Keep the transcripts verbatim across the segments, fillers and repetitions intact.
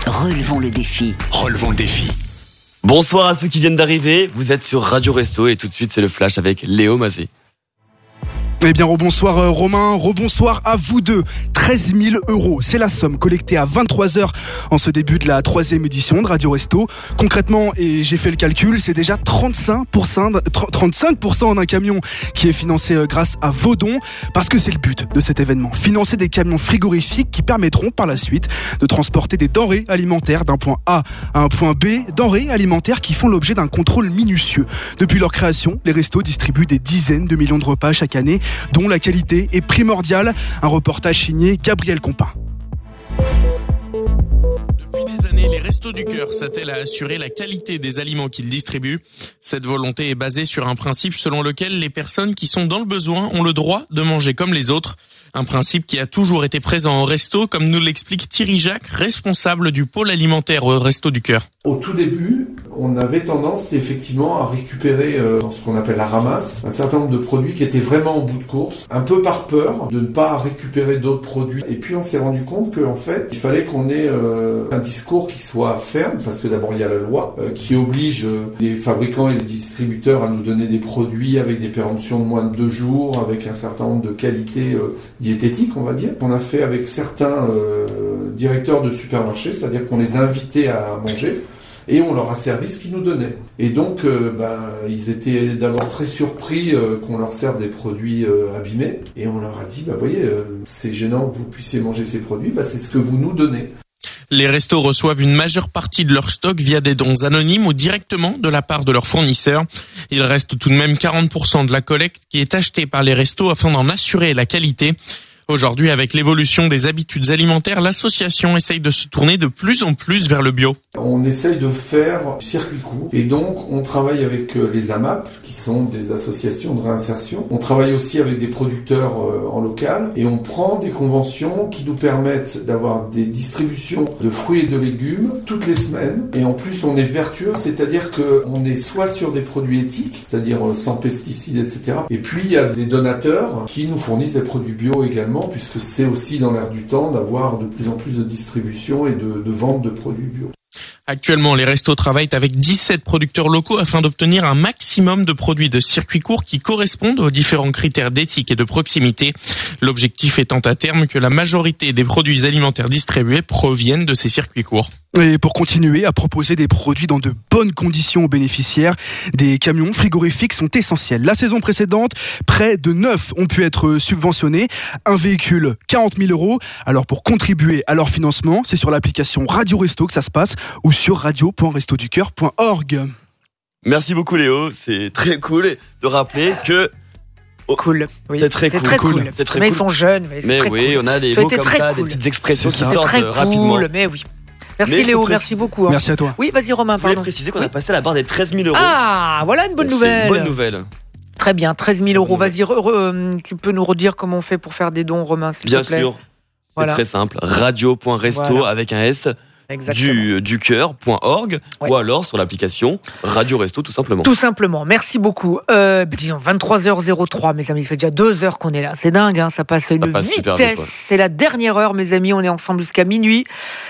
Relevons le défi. Relevons le défi. Bonsoir à ceux qui viennent d'arriver, vous êtes sur Radio Resto et tout de suite c'est le flash avec Léo Mazé. Eh bien, rebonsoir euh, Romain, rebonsoir à vous deux. treize mille euros, c'est la somme collectée à vingt-trois heures en ce début de la troisième édition de Radio Resto. Concrètement, et j'ai fait le calcul, c'est déjà trente-cinq pour cent, trente-cinq pour cent d'un camion qui est financé euh, grâce à vos dons, parce que c'est le but de cet événement. Financer des camions frigorifiques qui permettront par la suite de transporter des denrées alimentaires d'un point A à un point B, denrées alimentaires qui font l'objet d'un contrôle minutieux. Depuis leur création, les restos distribuent des dizaines de millions de repas chaque année, dont la qualité est primordiale. Un reportage signé Gabriel Compin. Depuis des années, les Restos du Cœur s'attellent à assurer la qualité des aliments qu'ils distribuent. Cette volonté est basée sur un principe selon lequel les personnes qui sont dans le besoin ont le droit de manger comme les autres. Un principe qui a toujours été présent au resto, comme nous l'explique Thierry Jacques, responsable du pôle alimentaire au Resto du Cœur. Au tout début, on avait tendance effectivement à récupérer euh, dans ce qu'on appelle la ramasse un certain nombre de produits qui étaient vraiment en bout de course, un peu par peur de ne pas récupérer d'autres produits. Et puis on s'est rendu compte qu'en fait, il fallait qu'on ait euh, un discours qui soit ferme, parce que d'abord il y a la loi euh, qui oblige euh, les fabricants et les distributeurs à nous donner des produits avec des péremptions de moins de deux jours, avec un certain nombre de qualités euh, diététiques, on va dire. On a fait avec certains euh, directeurs de supermarchés, c'est-à-dire qu'on les a invités à manger. Et on leur a servi ce qu'ils nous donnaient. Et donc, euh, ben, ils étaient d'abord très surpris euh, qu'on leur serve des produits euh, abîmés. Et on leur a dit, bah, voyez, euh, c'est gênant que vous puissiez manger ces produits, bah, c'est ce que vous nous donnez. Les restos reçoivent une majeure partie de leur stock via des dons anonymes ou directement de la part de leurs fournisseurs. Il reste tout de même quarante pour cent de la collecte qui est achetée par les restos afin d'en assurer la qualité. Aujourd'hui, avec l'évolution des habitudes alimentaires, l'association essaye de se tourner de plus en plus vers le bio. On essaye de faire circuit court et donc on travaille avec les A M A P qui sont des associations de réinsertion. On travaille aussi avec des producteurs en local et on prend des conventions qui nous permettent d'avoir des distributions de fruits et de légumes toutes les semaines. Et en plus, on est vertueux, c'est-à-dire qu'on est soit sur des produits éthiques, c'est-à-dire sans pesticides, et cetera. Et puis, il y a des donateurs qui nous fournissent des produits bio également, puisque c'est aussi dans l'air du temps d'avoir de plus en plus de distribution et de, de vente de produits bio. Actuellement, les restos travaillent avec dix-sept producteurs locaux afin d'obtenir un maximum de produits de circuit court qui correspondent aux différents critères d'éthique et de proximité. L'objectif étant à terme que la majorité des produits alimentaires distribués proviennent de ces circuits courts. Et pour continuer à proposer des produits dans de bonnes conditions aux bénéficiaires, des camions frigorifiques sont essentiels. La saison précédente, près de neuf ont pu être subventionnés. Un véhicule, quarante mille euros. Alors pour contribuer à leur financement, c'est sur l'application Radio Resto que ça se passe ou sur radio point resto du cœur point org. Merci beaucoup Léo, c'est très cool de rappeler que... Oh, cool, oui. C'est très c'est cool. Très cool. C'est très mais cool. ils sont jeunes, mais c'est mais très oui, cool. on a des tu mots comme ça, cool. des petites expressions qui c'est sortent très rapidement. Cool, mais oui. Merci mais Léo, précise... merci beaucoup. Hein. Merci à toi. Oui, vas-y Romain, Je voulais pardon. préciser qu'on oui. a passé la barre des treize mille euros. Ah, voilà une bonne c'est nouvelle. Une bonne nouvelle. Très bien, treize mille euros. Vas-y, re, re, tu peux nous redire comment on fait pour faire des dons, Romain, s'il Bien te plaît. sûr, c'est voilà. très simple. radio point resto voilà. avec un S. Du, du cœur point org ouais. ou alors sur l'application Radio Resto tout simplement. Tout simplement, merci beaucoup. Euh, disons vingt-trois heures trois mes amis, ça fait déjà deux heures qu'on est là. C'est dingue, hein, ça passe à une passe vitesse. Vite, ouais. C'est la dernière heure mes amis, on est ensemble jusqu'à minuit.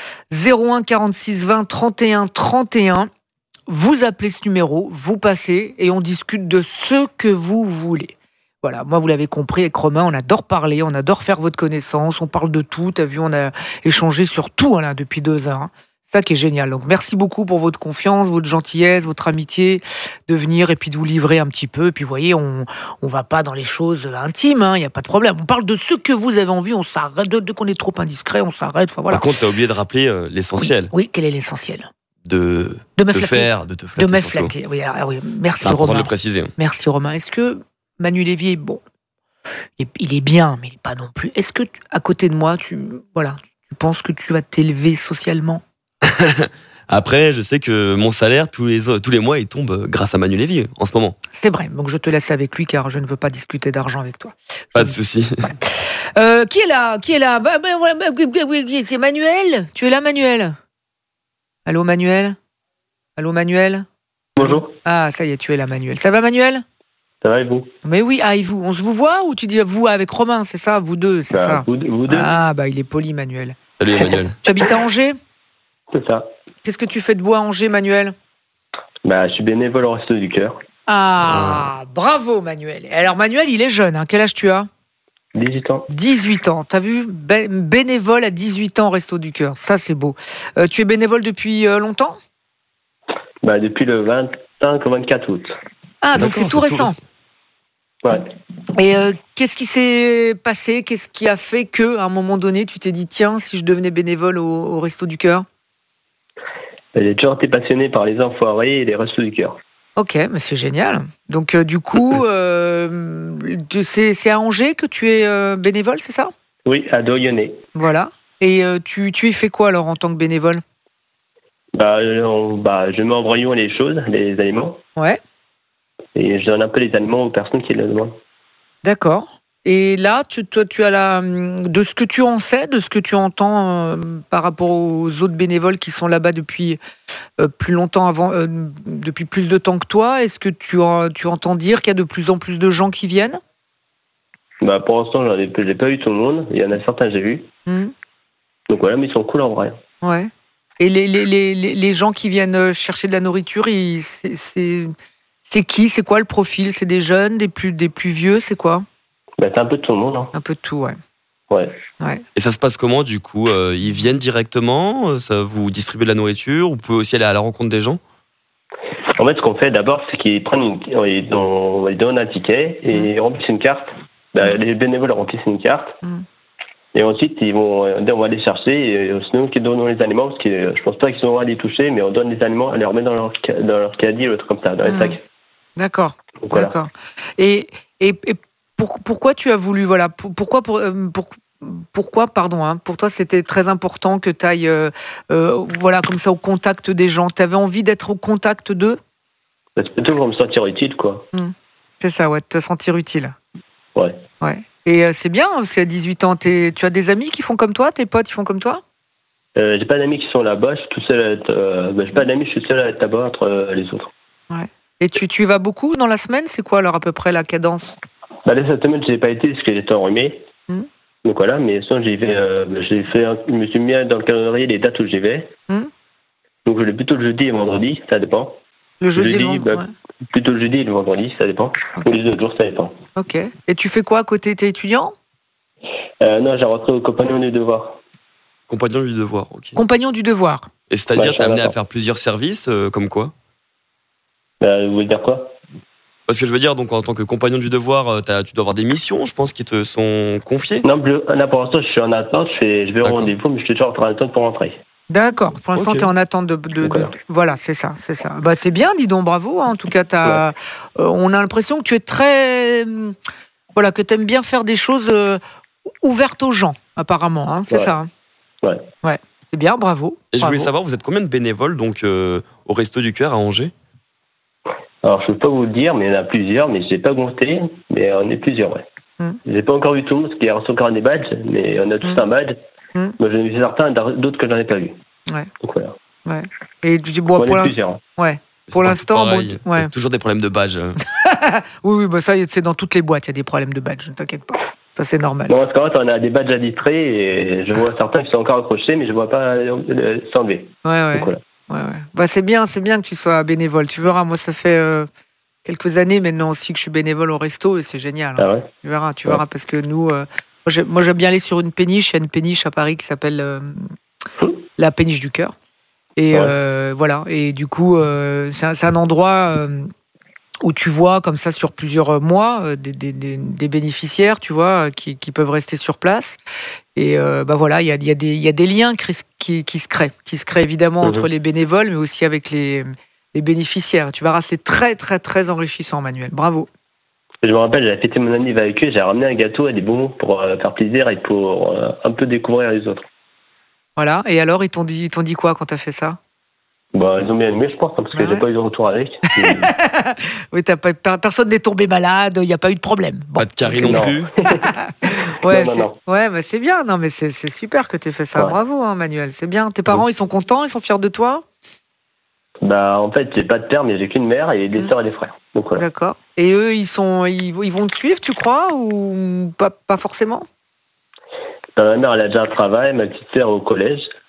zéro un quarante-six vingt trente et un trente et un. Vous appelez ce numéro, vous passez et on discute de ce que vous voulez. Voilà, moi vous l'avez compris, avec Romain, on adore parler, on adore faire votre connaissance, on parle de tout, t'as vu, on a échangé sur tout hein, là, depuis deux heures. Hein. C'est ça qui est génial. Donc merci beaucoup pour votre confiance, votre gentillesse, votre amitié, de venir et puis de vous livrer un petit peu. Et puis vous voyez, on on va pas dans les choses intimes, il hein, n'y a pas de problème. On parle de ce que vous avez envie, on s'arrête, dès qu'on est trop indiscret, on s'arrête. Enfin, voilà. Par contre, t'as oublié de rappeler euh, l'essentiel. Oui, oui, quel est l'essentiel ? De, de me te flatter. faire, de te flatter. De me surtout. flatter, oui, alors, oui. Merci c'est important Romain. de le préciser. Merci Romain. Est-ce que Manu Lévy est bon ? Il est bien, mais il n'est pas non plus. Est-ce que, tu, à côté de moi, tu, voilà, tu penses que tu vas t'élever socialement ? Après, je sais que mon salaire, tous les, tous les mois, il tombe grâce à Manu Lévy en ce moment. C'est vrai, donc je te laisse avec lui, car je ne veux pas discuter d'argent avec toi. Pas je... de souci. Voilà. Euh, qui est là ? Qui est là ? bah, bah, bah, C'est Manuel ? Tu es là, Manuel ? Allô, Manuel ? Allô, Manuel ? Bonjour. Ah, ça y est, tu es là, Manuel. Ça va, Manuel ? Ça va et vous ? Mais oui, ah et vous, on se vous voit ou tu dis vous avec Romain, c'est ça, vous deux, c'est ça, ça vous, vous deux. Ah bah il est poli, Manuel. Salut Emmanuel. Tu habites à Angers ? C'est ça. Qu'est-ce que tu fais de beau à Angers, Manuel ? Bah, je suis bénévole au Resto du Cœur. Ah, bravo Manuel. Alors Manuel, il est jeune, hein. Quel âge tu as ? dix-huit ans. dix-huit ans, t'as vu ? Bé- bénévole à dix-huit ans au Resto du Cœur, ça c'est beau. Euh, tu es bénévole depuis euh, longtemps ? Bah, depuis le vingt-cinq au vingt-quatre août. Ah, donc D'accord, c'est tout c'est tout récent. Ouais. Et euh, qu'est-ce qui s'est passé ? Qu'est-ce qui a fait que, à un moment donné, tu t'es dit, tiens, si je devenais bénévole au, au Resto du Cœur ? J'ai toujours été passionné par les enfoirés et les Restos du Cœur. Ok, mais c'est génial. Donc euh, du coup, euh, tu- c'est, c'est à Angers que tu es euh, bénévole, c'est ça ? Oui, à Doyonnet. Voilà. Et euh, tu, tu y fais quoi alors en tant que bénévole ? Bah, on- bah, je mets en broyant les choses, les aliments, Ouais, et je donne un peu les aliments aux personnes qui le demandent. d'accord. Et là, tu, toi, tu as la, de ce que tu en sais, de ce que tu entends euh, par rapport aux autres bénévoles qui sont là-bas depuis euh, plus longtemps avant, euh, depuis plus de temps que toi, est-ce que tu, en- tu entends dire qu'il y a de plus en plus de gens qui viennent ? Bah, pour l'instant, j'en ai, j'ai pas eu tout le monde. Il y en a certains que j'ai vus. Hmm. Donc voilà, mais ils sont cool en vrai. Ouais. Et les, les, les, les les gens qui viennent chercher de la nourriture, ils, c'est, c'est, c'est qui ? C'est quoi le profil ? C'est des jeunes, des plus, des plus vieux ? C'est quoi ? Bah, c'est un peu de tout le monde. Hein. Un peu de tout, ouais. Ouais. Ouais. Et ça se passe comment du coup ? Euh, Ils viennent directement, ça, vous distribuez de la nourriture, vous pouvez aussi aller à la rencontre des gens ? En fait, ce qu'on fait d'abord, c'est qu'ils prennent une, ils, on, ils donnent un ticket et ils remplissent une carte. Bah, les bénévoles remplissent une carte. Mm. Et ensuite, ils vont, on va les chercher. Et c'est nous qui donnons les aliments, parce que je pense pas qu'ils vont aller les toucher, mais on donne les aliments, on les remet dans leur, dans leur caddie, ou truc comme ça, dans les Mm. sacs. D'accord. Donc, voilà. D'accord. Et, et, et pour, pourquoi tu as voulu, voilà, pour- pourquoi, pour, euh, pour- pourquoi, pardon, hein, pour toi c'était très important que tu ailles, euh, euh, voilà, comme ça au contact des gens. Tu avais envie d'être au contact d'eux ? Bah, tu peux toujours me sentir utile, quoi. C'est ça, ouais, de te sentir utile. Ouais. Ouais. Et euh, c'est bien, hein, parce qu'à dix-huit ans, t'es- tu as des amis qui font comme toi, tes potes, ils font comme toi ? Euh, j'ai pas d'amis qui sont là-bas, je suis tout seul à être, euh, bah, j'ai pas d'amis, je suis seul à être là-bas entre euh, les autres. Et tu, tu y vas beaucoup dans la semaine ? C'est quoi alors à peu près la cadence ? Bah, là, cette semaine, j'ai pas été parce que j'étais enrhumé. Mm. Donc voilà, mais sinon, j'y vais, euh, j'ai fait, un- je me suis mis dans le calendrier les dates où j'y vais. Mm. Donc je vais plutôt le jeudi et vendredi, ça dépend. Le jeudi, Jeudi, le vend- bah, ouais. Plutôt le jeudi et le vendredi, ça dépend. Ok. Ou les autres jours, ça dépend. Ok. Et tu fais quoi à côté ? T'es étudiant ? Euh, non, j'ai rentré au compagnon du devoir. Compagnon du devoir, ok. Compagnon du devoir. Et c'est-à-dire, Ouais, je t'es amené suis à d'accord. faire plusieurs services, euh, comme quoi ? Euh, vous voulez dire quoi? Parce que je veux dire, donc en tant que compagnon du devoir, euh, t'as- tu dois avoir des missions, je pense, qui te sont confiées. Non, plus- là, pour l'instant, je suis en attente, je, fais, je vais au D'accord. rendez-vous, mais je suis toujours en attente pour rentrer. D'accord. Pour l'instant, Ok. tu es en attente de. de- Donc, de- voilà. Voilà, c'est ça, c'est ça. Bah, c'est bien, dis donc, bravo. hein. En tout cas, t'as, euh, on a l'impression que tu es très. hum, Voilà, que tu aimes bien faire des choses euh, ouvertes aux gens, apparemment. hein. C'est Ouais. ça. hein. Ouais. Ouais. C'est bien, bravo. Et je voulais bravo. savoir, vous êtes combien de bénévoles donc euh, au Resto du Cœur à Angers? Alors, je peux pas vous le dire, mais il y en a plusieurs, mais je n'ai pas compté, mais on est plusieurs, ouais. Mm. J'ai pas encore vu tout le monde, parce qu'il y a encore des badges, mais on a tous Mm. un badge. Mm. Moi, j'en ai vu certains, d'autres que j'en ai pas vu. Ouais. Donc voilà. Ouais. Et tu dis, bon, on pour est l'in- plusieurs. hein. ouais. C'est Pour pas l'instant, pareil. bon, Il y ouais. a toujours des problèmes de badge. Oui, oui, bah ça, c'est dans toutes les boîtes, il y a des problèmes de badge, ne t'inquiète pas. Ça, c'est normal. Non, parce qu'en fait, on a des badges à distraire et je vois certains qui sont encore accrochés, mais je vois pas euh, s'enlever. Ouais, ouais. Donc voilà. Ouais, ouais. Bah, c'est bien, c'est bien que tu sois bénévole. Tu verras, moi, ça fait euh, quelques années maintenant aussi que je suis bénévole au resto et c'est génial. hein. Ah ouais? Tu verras, tu Ouais. verras, parce que nous, euh, moi, j'ai- moi, j'aime bien aller sur une péniche. Il y a une péniche à Paris qui s'appelle euh, la péniche du cœur. Et Ouais. euh, voilà. Et du coup, euh, c'est un, c'est un endroit euh, où tu vois, comme ça, sur plusieurs mois, euh, des, des, des, des bénéficiaires, tu vois, euh, qui, qui peuvent rester sur place. Et euh, bah voilà, il y a, il y, a des- il y a des liens qui, qui, qui se créent, qui se créent évidemment Mhm. entre les bénévoles, mais aussi avec les, les bénéficiaires. Tu verras, c'est très, très, très enrichissant, Manuel. Bravo. Je me rappelle, j'avais fêté mon anniversaire avec eux, j'ai ramené un gâteau et des bonbons pour euh, faire plaisir et pour euh, un peu découvrir les autres. Voilà. Et alors, ils t'ont dit, ils t'ont dit quoi quand t'as fait ça? Bon, ils ont bien aimé, je pense, hein, parce que Ah j'ai ouais. pas eu de retour avec. Oui, t'as pas, per- personne n'est tombé malade, il n'y a pas eu de problème. Bon. Pas de carré non, Non. plus. Ouais, Non, non, c'est, non. ouais, bah c'est bien. Non, mais c'est, c'est super que t'aies fait ça. Ouais. Bravo, hein, Manuel. C'est bien. Tes parents, ils sont contents, ils sont fiers de toi. Bah, en fait, j'ai pas de père, mais j'ai qu'une mère et des Mhm. sœurs et des frères. Donc voilà. D'accord. Et eux, ils sont, ils, ils vont te suivre, tu crois, ou pas, pas forcément? Euh, ma mère, elle a déjà un travail, ma petite sœur au collège.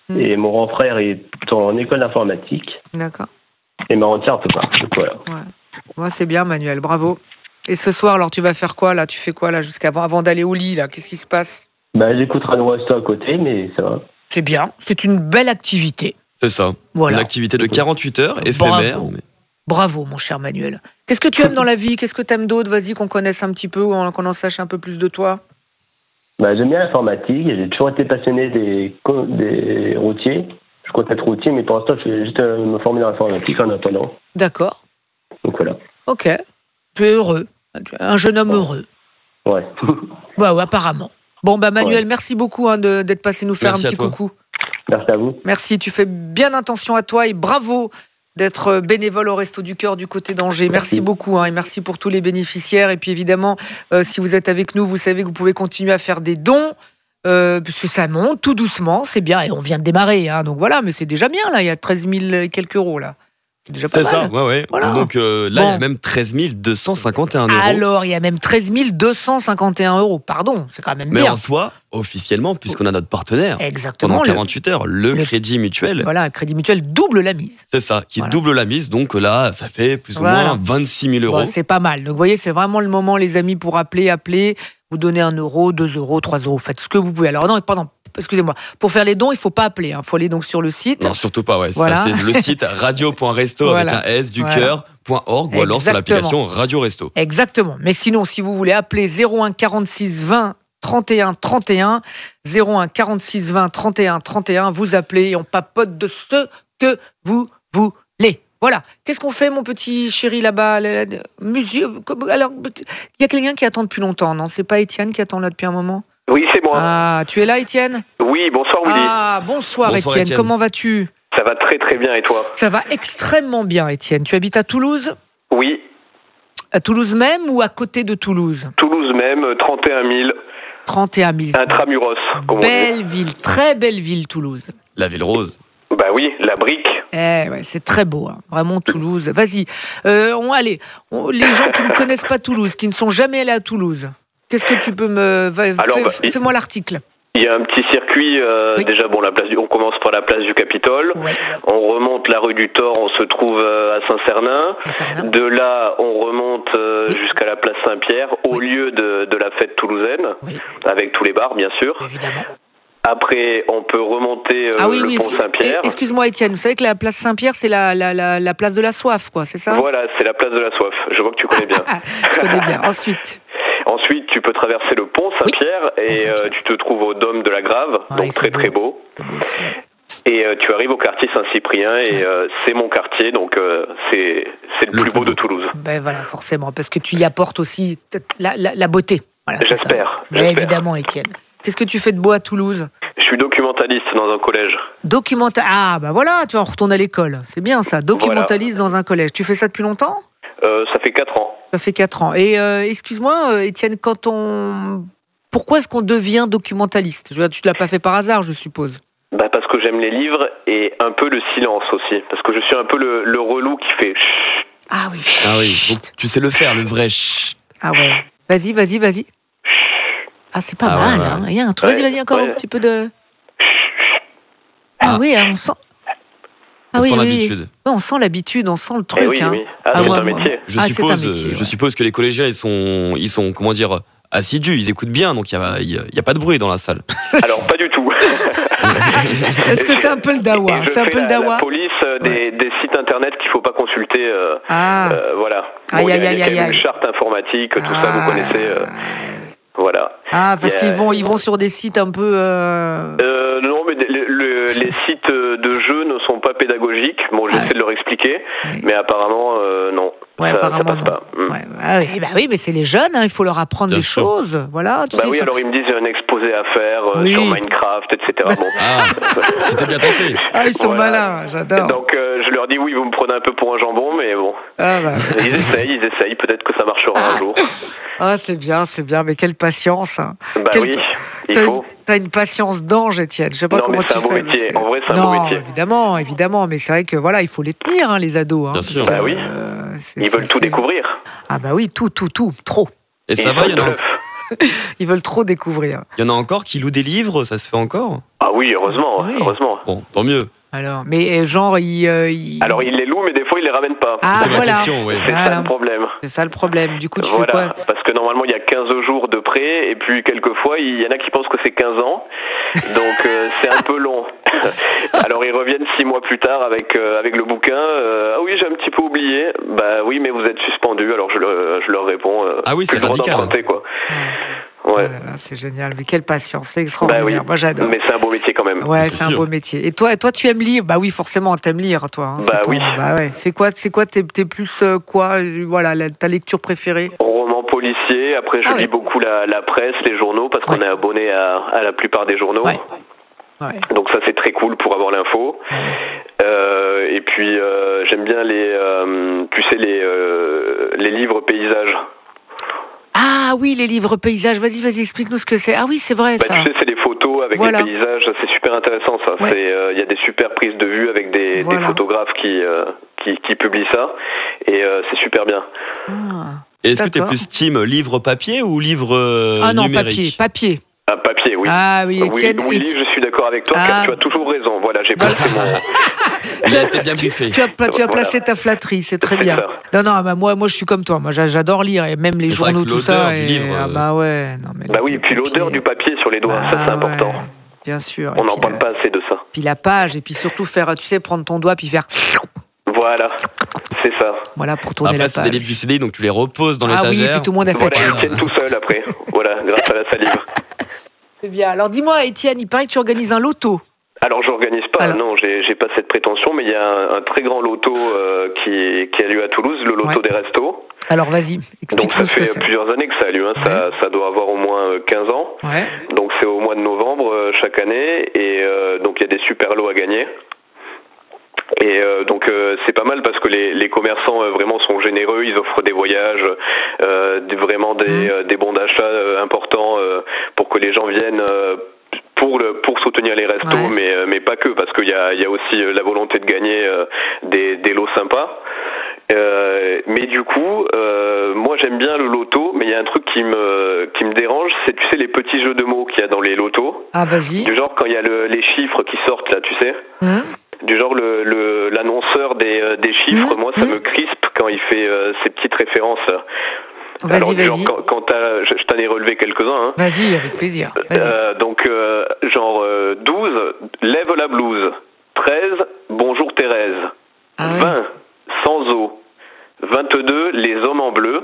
Mmh. Et mon grand frère est en école d'informatique. D'accord. Et ma entière ne peut pas. Donc, voilà. Ouais. Ouais, c'est bien, Manuel, bravo. Et ce soir, alors, tu vas faire quoi, là? Tu fais quoi, là, jusqu'avant avant d'aller au lit, là? Qu'est-ce qui se passe? Bah, j'écoute Radio Resto à côté, mais ça va. C'est bien, c'est une belle activité. C'est ça. Voilà. Une activité de quarante-huit heures, éphémère. Bravo. Mais... Bravo, mon cher Manuel. Qu'est-ce que tu aimes dans la vie? Qu'est-ce que tu aimes d'autre? Vas-y, qu'on connaisse un petit peu, qu'on en sache un peu plus de toi. Bah, j'aime bien l'informatique. J'ai toujours été passionné des, des routiers. Je compte être routier, mais pour l'instant, je vais juste me former dans l'informatique en attendant. D'accord. Donc voilà. Ok. Tu es heureux. Un jeune homme heureux. Ouais. Bah ouais, apparemment. Bon, bah Manuel, ouais. merci beaucoup hein, de, d'être passé nous faire merci un petit coucou. Merci à vous. Merci, tu fais bien attention à toi et bravo d'être bénévole au Resto du Cœur du côté d'Angers. Merci, merci beaucoup hein, et merci pour tous les bénéficiaires. Et puis évidemment, euh, si vous êtes avec nous, vous savez que vous pouvez continuer à faire des dons. Euh, puisque ça monte tout doucement, c'est bien, et on vient de démarrer, hein, donc voilà, mais c'est déjà bien, là, il y a treize mille et quelques euros, là. C'est déjà pas c'est mal. ça, ouais, ouais. Voilà. Donc euh, là, bon. Il y a même treize mille deux cent cinquante et un euros. Alors, il y a même treize mille deux cent cinquante et un euros, pardon, c'est quand même mais bien. en soi, officiellement, puisqu'on a notre partenaire, exactement, pendant quarante-huit heures, le, le Crédit Mutuel. Voilà, le Crédit Mutuel double la mise. C'est ça, qui voilà. double la mise, donc là, ça fait plus ou voilà. moins vingt-six mille euros. Bon, c'est pas mal, donc vous voyez, c'est vraiment le moment, les amis, pour appeler, appeler, vous donnez un euro, deux euros, trois euros, faites ce que vous pouvez. Alors non, pardon, excusez-moi, pour faire les dons, il ne faut pas appeler, il hein. faut aller donc sur le site. Non, surtout pas, ouais. Voilà. Ça, c'est le site radio point resto voilà. avec un S du cœur point org ou alors sur l'application Radio Resto. Exactement. Mais sinon, si vous voulez appeler zéro un quarante-six vingt trente et un trente et un, zéro un quarante-six vingt trente et un trente et un, vous appelez et on papote de ce que vous voulez. Voilà. Qu'est-ce qu'on fait, mon petit chéri, là-bas? Musique. Alors, il y a quelqu'un qui attend depuis longtemps, non? C'est pas Étienne qui attend là depuis un moment? Oui, c'est moi. Ah, tu es là, Étienne? Oui, bonsoir, Willy. Ah, bonsoir, bonsoir Étienne. Comment vas-tu? Ça va très très bien, et toi? Ça va extrêmement bien, Étienne. Tu habites à Toulouse? Oui. À Toulouse même ou à côté de Toulouse? Toulouse même, trente et un mille. trente et un mille. Intramuros, comme belle on dit. ville, très belle ville, Toulouse. La ville rose. Bah oui, la brique. Eh ouais, c'est très beau, hein. Vraiment Toulouse. Vas-y, euh, on allez. On, les gens qui ne connaissent pas Toulouse, qui ne sont jamais allés à Toulouse, qu'est-ce que tu peux me va, Alors, fais, bah, fais-moi l'article. Il y a un petit circuit. Euh, oui. Déjà, bon, la place. Du, on commence par la place du Capitole. Ouais. On remonte la rue du Thor. On se trouve euh, à Saint-Cernin. Saint-Cernin. De là, on remonte euh, oui. jusqu'à la place Saint-Pierre, au oui. lieu de, de la fête toulousaine, oui. avec tous les bars, bien sûr. Évidemment. Après, on peut remonter euh, ah oui, le oui, pont Saint-Pierre. Excuse-moi, Étienne, vous savez que la place Saint-Pierre, c'est la, la, la, la place de la soif, quoi, c'est ça? Voilà, c'est la place de la soif. Je vois que tu connais bien. Je connais bien. Ensuite Ensuite, tu peux traverser le pont Saint-Pierre oui. et Saint-Pierre. Euh, tu te trouves au Dôme de la Grave, ah, donc très beau. très beau. beau et euh, tu arrives au quartier Saint-Cyprien et ouais. euh, c'est mon quartier, donc euh, c'est, c'est le, le plus beau, beau de Toulouse. Ben voilà, forcément, parce que tu y apportes aussi la, la, la beauté. Voilà, j'espère, c'est ça. j'espère. Évidemment, Étienne. Qu'est-ce que tu fais de beau à Toulouse? Je suis documentaliste dans un collège. Documenta... Ah, bah voilà, tu vas retourner à l'école. C'est bien ça, documentaliste voilà. dans un collège. Tu fais ça depuis longtemps? euh, Ça fait quatre ans. Ça fait quatre ans. Et euh, excuse-moi, Étienne, quand on... pourquoi est-ce qu'on devient documentaliste? Tu ne l'as pas fait par hasard, je suppose. Bah parce que j'aime les livres et un peu le silence aussi. Parce que je suis un peu le, le relou qui fait chut. Ah oui. Ah oui, donc tu sais le faire, le vrai chut. Ah ouais. Vas-y, vas-y, vas-y. Ah, c'est pas ah mal, ouais, hein. Ouais. Il y a un truc. Ouais, vas-y, vas-y, encore ouais. un petit peu de... Ah, ah oui, on sent... Ah on oui, sent oui. l'habitude. Ouais, on sent l'habitude, on sent le truc. Eh oui, hein. oui. Ah, ah, c'est moi, un métier. Je, ah, suppose, un métier, je ouais. suppose que les collégiens, ils sont, ils sont comment dire, assidus, ils écoutent bien, donc il n'y a, y a pas de bruit dans la salle. Alors, pas du tout. Est-ce que c'est un peu le dawa? C'est un peu le dawa. La police euh, des, ouais. des sites internet qu'il ne faut pas consulter. Euh, ah. euh, voilà. Aïe, bon, aïe, aïe, aïe, aïe. Une charte informatique, tout ah. ça, vous connaissez. Euh, voilà. Ah, parce qu'ils vont, ils vont sur des sites un peu. Euh... Euh, non, mais le, le, les sites de jeux ne sont pas pédagogiques. Bon, j'essaie ah. de leur expliquer, oui. mais apparemment, euh, non. Ouais, ça, apparemment, ça passe non. pas. Mm. Ouais, bah oui, bah oui, mais c'est les jeunes, hein, il faut leur apprendre Bien des sûr. choses. Voilà, tu bah sais, oui, ça... alors ils me disent il y a un exposé à faire euh, oui. sur Minecraft, et cetera. Bon. Ah, c'était bien tenté. Ah, ils sont voilà. malins, j'adore. Donc, euh, je leur dis oui, vous me prenez un peu pour un jambon, mais bon. Ah bah. Ils essayent, ils essayent, peut-être que ça marchera ah. un jour. Ah, c'est bien, c'est bien, mais quelle patience. Hein. Bah quelle... oui, il t'as faut. Une, t'as une patience d'ange, Étienne. Je sais pas non, comment mais tu c'est un fais. Beau métier. Que... En vrai, c'est un non, beau métier. évidemment, évidemment, mais c'est vrai que voilà, il faut les tenir, hein, les ados. Hein, Bien sûr. Bah oui. Euh, c'est, ils c'est, veulent tout c'est... découvrir. Ah bah oui, tout, tout, tout, trop. Et ça va, il y en a. Ils veulent trop découvrir. Il y en a encore qui louent des livres, ça se fait encore ? Ah oui, heureusement, oui. heureusement. Bon, tant mieux. Alors, mais genre, ils... Euh, il... Alors, ils les louent, mais des fois, ils les ramènent pas. Ah, c'est voilà. ma question, oui. C'est voilà. ça le problème. C'est ça le problème. Du coup, tu voilà. fais quoi ? Parce que normalement, il y a quinze jours de prêt, et puis quelquefois, il y en a qui pensent que c'est quinze ans. Donc, euh, c'est un peu long. Alors, ils reviennent six mois plus tard avec, euh, avec le bouquin. Euh, ah oui, j'ai un petit peu oublié. Bah oui, mais vous êtes suspendu. Alors, je, le, je leur réponds. Euh, ah oui, c'est radical. Quoi. Ah. Ouais. Oh là là, c'est génial, mais quelle patience, c'est extraordinaire. Bah oui. Moi j'adore. Mais c'est un beau métier quand même. Ouais, c'est c'est sûr. un beau métier. Et toi, toi, tu aimes lire ? Bah oui, forcément, t'aimes lire, toi. Hein. Bah ton... oui. Bah ouais. C'est quoi, c'est quoi, t'es, t'es plus euh, quoi euh, Voilà, la, ta lecture préférée ? Roman policier. Après, je ah lis ouais. beaucoup la, la presse, les journaux, parce ouais. qu'on est abonné à, à la plupart des journaux. Ouais. Ouais. Donc ça, c'est très cool pour avoir l'info. Ouais. Euh, et puis, euh, j'aime bien les, euh, tu sais, les, euh, les livres paysages. Ah oui, les livres paysages. Vas-y, vas-y, explique-nous ce que c'est. Ah oui, c'est vrai, bah, ça. Tu sais, c'est des photos avec voilà. des paysages. C'est super intéressant, ça. Il ouais. euh, y a des super prises de vue avec des, voilà. des photographes qui, euh, qui, qui publient ça. Et euh, c'est super bien. Ah, et est-ce d'accord. que tu es plus team livre papier ou livre euh, ah non, numérique ? papier, papier. Ah, papier, oui. Ah oui, Étienne. Oui, oui, je suis d'accord avec toi, ah. car tu as toujours raison. Voilà, j'ai voilà. placé mon... tu, as, bien tu, tu, as, tu as placé voilà. ta flatterie, c'est très c'est bien. Ça. Non, non, bah, moi, moi, je suis comme toi. Moi, j'adore lire, et même les c'est journaux, tout ça. Et... Livre, ah bah ouais. Non, mais bah oui, et puis papier... l'odeur du papier sur les doigts, bah, ça c'est important. Ouais, bien sûr. On n'en parle pas assez de ça. Puis la page, et puis surtout faire, tu sais, prendre ton doigt, puis faire... Voilà, c'est ça. Voilà, pour tourner après, la page. Après, c'est des livres du C D, donc tu les reposes dans ah l'étagère. Ah oui, et puis tout le monde a fait... Voilà, ils tiennent tout seul après. Voilà, grâce à la salive. C'est bien. Alors dis-moi, Étienne, il paraît que tu organises un loto. Alors j'organise pas, Alors. non, j'ai, j'ai pas cette prétention, mais il y a un, un très grand loto euh, qui, qui a lieu à Toulouse, le loto ouais. des restos. Alors vas-y, explique-nous. Donc ça fait ce que plusieurs années que ça a lieu, hein. ouais. ça, ça doit avoir au moins quinze ans. Ouais. Donc c'est au mois de novembre euh, chaque année, et euh, donc il y a des super lots à gagner. Et euh, donc euh, c'est pas mal parce que les, les commerçants euh, vraiment sont généreux, ils offrent des voyages, euh, des, vraiment des, mmh. euh, des bons d'achat euh, importants euh, pour que les gens viennent euh, pour le pour soutenir les restos, ouais. mais euh, mais pas que, parce qu'il y a il y a aussi la volonté de gagner euh, des des lots sympas. Euh, mais du coup, euh, moi j'aime bien le loto, mais il y a un truc qui me qui me dérange, c'est tu sais les petits jeux de mots qu'il y a dans les lotos. Ah vas-y. Du genre quand il y a le, les chiffres qui sortent là, tu sais. Mmh. Du genre le, le l'annonceur des euh, des chiffres, mmh, moi ça mmh. me crispe quand il fait euh, ces petites références. Vas-y, Alors vas-y. Genre, quand, quand t'as, je, je t'en ai relevé quelques-uns. Hein. Vas-y, avec plaisir. Vas-y. Euh, donc euh, genre euh, douze, lève la blouse. treize, bonjour Thérèse. Ah, vingt, oui. Sans eau. vingt-deux, les hommes en bleu.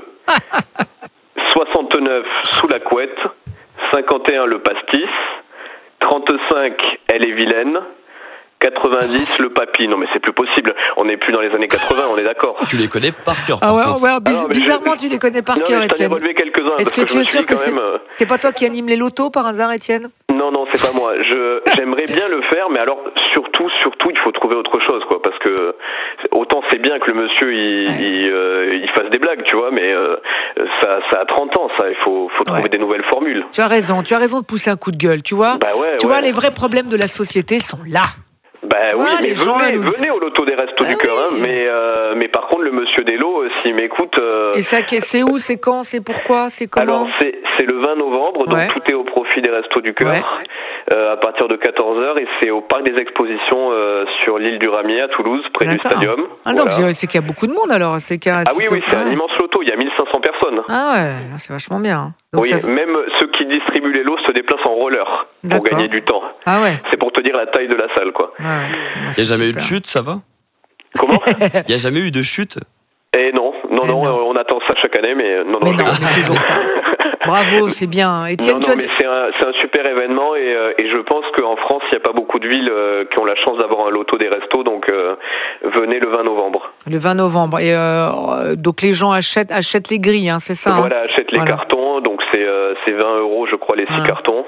soixante-neuf, sous la couette. cinquante et un, le pastis. trente-cinq, elle est vilaine. quatre-vingt-dix, le papy. Non mais c'est plus possible. On n'est plus dans les années quatre-vingts, on est d'accord. Tu les connais par cœur. Ah ouais, ouais biz- ah non, bizarrement je... tu les connais par non, cœur, mais Étienne. Je t'en ai relevé quelques-uns. Est-ce que, que tu es sûr que c'est... Même... c'est pas toi qui anime les lotos par hasard, Étienne? Non, non, c'est pas moi. Je, j'aimerais bien le faire, mais alors surtout, surtout, il faut trouver autre chose, quoi, parce que autant c'est bien que le monsieur il, ouais. il, euh, il fasse des blagues, tu vois, mais euh, ça, ça a trente ans, ça. Il faut, faut trouver ouais. des nouvelles formules. Tu as raison, tu as raison de pousser un coup de gueule, tu vois. Bah ouais, tu ouais. vois, les vrais problèmes de la société sont là. Bah tu oui, vois, mais les venez, gens, nous... venez au loto des restos ah du cœur, oui. hein, mais, euh, mais par contre, le monsieur Delo, euh, s'il m'écoute... Euh... Et ça, c'est où, c'est quand, c'est pourquoi, c'est comment? Alors, c'est, c'est le vingt novembre, donc ouais. tout est au profit des restos du cœur, ouais. euh, à partir de quatorze heures, et c'est au parc des expositions euh, sur l'île du Ramier, à Toulouse, près D'accord. du stadium. Ah voilà. donc, c'est qu'il y a beaucoup de monde, alors c'est qu'il y a, Ah oui, oui, c'est un immense loto, il y a mille cinq cents personnes. Ah ouais, c'est vachement bien. Donc oui, ça... même ceux qui distribuent les lots se déplacent en roller D'accord. pour gagner du temps. Ah ouais. C'est pour te dire la taille de la salle, quoi. Ah ouais. Il n'y a jamais super. eu de chute, ça va? Comment? Il n'y a jamais eu de chute? Eh non, non, non, non, on attend ça chaque année, mais non, non. Mais non, mais toujours pas. Bravo, c'est bien. Étienne, non, tu non, as... mais c'est un, c'est un super événement et, euh, et je pense qu'en France, il n'y a pas beaucoup de villes euh, qui ont la chance d'avoir un loto des restos, donc euh, venez le vingt novembre. Le vingt novembre. Et euh, donc les gens achètent, achètent les grilles, hein, c'est ça? Voilà, hein achètent les voilà. cartons, donc c'est, euh, c'est vingt euros, je crois, les six voilà. cartons.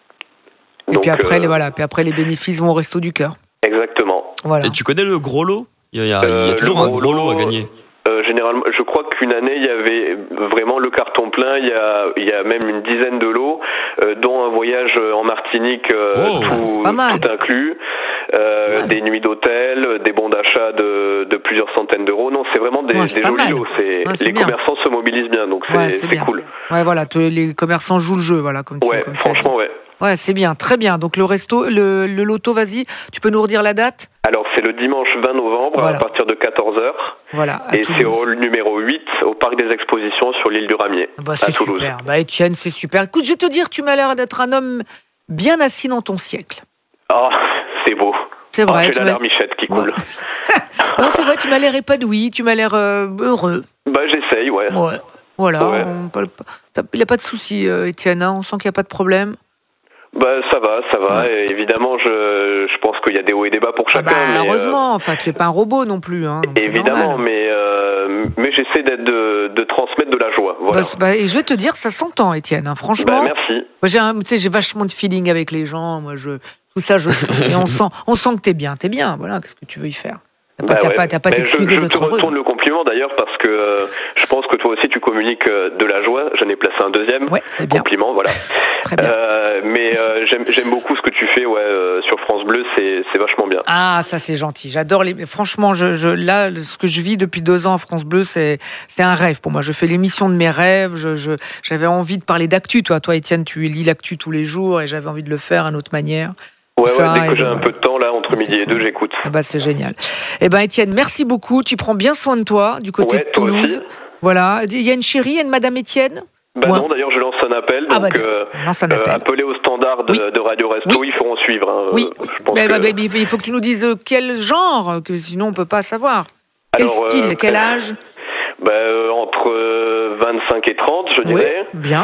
Et donc, puis après, euh... les, voilà, puis après, les bénéfices vont au resto du cœur. Exactement. Voilà. Et tu connais le gros lot? Il y a, euh, il y a toujours un gros lot à gagner. Euh, généralement, je crois qu'une année, il y avait vraiment le carton plein. Il y a, il y a même une dizaine de lots, euh, dont un voyage en Martinique, euh, oh, tout, tout inclus, euh, des nuits d'hôtel, des bons d'achat de, de plusieurs centaines d'euros. Non, c'est vraiment des, ouais, des jolis lots. C'est, ouais, c'est les bien. commerçants se mobilisent mobilise bien, donc c'est, ouais, c'est, c'est bien. cool. Ouais, voilà, les commerçants jouent le jeu, voilà, comme tu, ouais, comme franchement, ouais. Ouais, c'est bien, très bien. Donc le resto, le, le loto, vas-y, tu peux nous redire la date ? Alors c'est le dimanche vingt novembre voilà. à partir de quatorze heures. Voilà. Et Toulouse. C'est au hall numéro huit au parc des expositions sur l'île du Ramier bah, c'est à Toulouse. Super. Bah Étienne, c'est super. Écoute, je vais te dire, tu m'as l'air d'être un homme bien assis dans ton siècle. Ah, c'est beau. C'est vrai. Oh, j'ai la larmichette qui coule. Ouais. Non, c'est vrai, tu m'as l'air épanoui, tu m'as l'air euh, heureux. Bah j'essaye, ouais. Ouais. Voilà. Ouais. Il n'y a pas de souci, euh, Étienne. Hein, on sent qu'il n'y a pas de problème. Bah ça va, ça va. Ouais. Et évidemment, je, je pense qu'il y a des hauts et des bas pour chacun. Ah bah, mais heureusement, euh... enfin, tu n'es pas un robot non plus. Hein, donc évidemment, mais, euh, mais j'essaie d'être de, de transmettre de la joie. Voilà. Bah, bah, et je vais te dire, ça s'entend, Étienne. Hein, franchement. Bah, merci. Moi, j'ai, un, j'ai vachement de feeling avec les gens. Moi, je, tout ça, je sens. Et on sent, on sent que t'es bien. T'es bien. Voilà. Qu'est-ce que tu veux y faire ? T'as pas, bah t'as ouais. pas, t'as pas t'excuser je, de trop heureux. Je te retourne le compliment d'ailleurs parce que euh, je pense que toi aussi tu communiques euh, de la joie. J'en ai placé un deuxième ouais, c'est bien. compliment, voilà. Très bien. Euh, mais euh, j'aime, j'aime beaucoup ce que tu fais, ouais, euh, sur France Bleu, c'est, c'est vachement bien. Ah, ça c'est gentil. J'adore les. Franchement, je, je, là, ce que je vis depuis deux ans à France Bleu, c'est, c'est un rêve pour moi. Je fais l'émission de mes rêves. Je, je, j'avais envie de parler d'actu. Toi, toi, Étienne, tu lis l'actu tous les jours, et j'avais envie de le faire à une autre manière. Ouais, ça, ouais, dès que j'ai ben, un peu de temps, là, entre midi cool. et deux, j'écoute. Ah bah, c'est génial. Eh ben, Étienne, merci beaucoup. Tu prends bien soin de toi, du côté ouais, de Toulouse. Voilà. Il y a une chérie, il y a une Madame Étienne ? Bah ouais. non, d'ailleurs, je lance un appel. Ah donc, bah, euh, lance un appel. Euh, appelez au standard de, oui. de Radio Resto, oui. Ils feront suivre. Hein, oui. Je pense mais, que... bah, il faut que tu nous dises quel genre, que sinon on peut pas savoir. Quel Alors, style, euh, quel âge ? bah, euh, Entre euh, vingt-cinq et trente, je dirais. Oui, bien.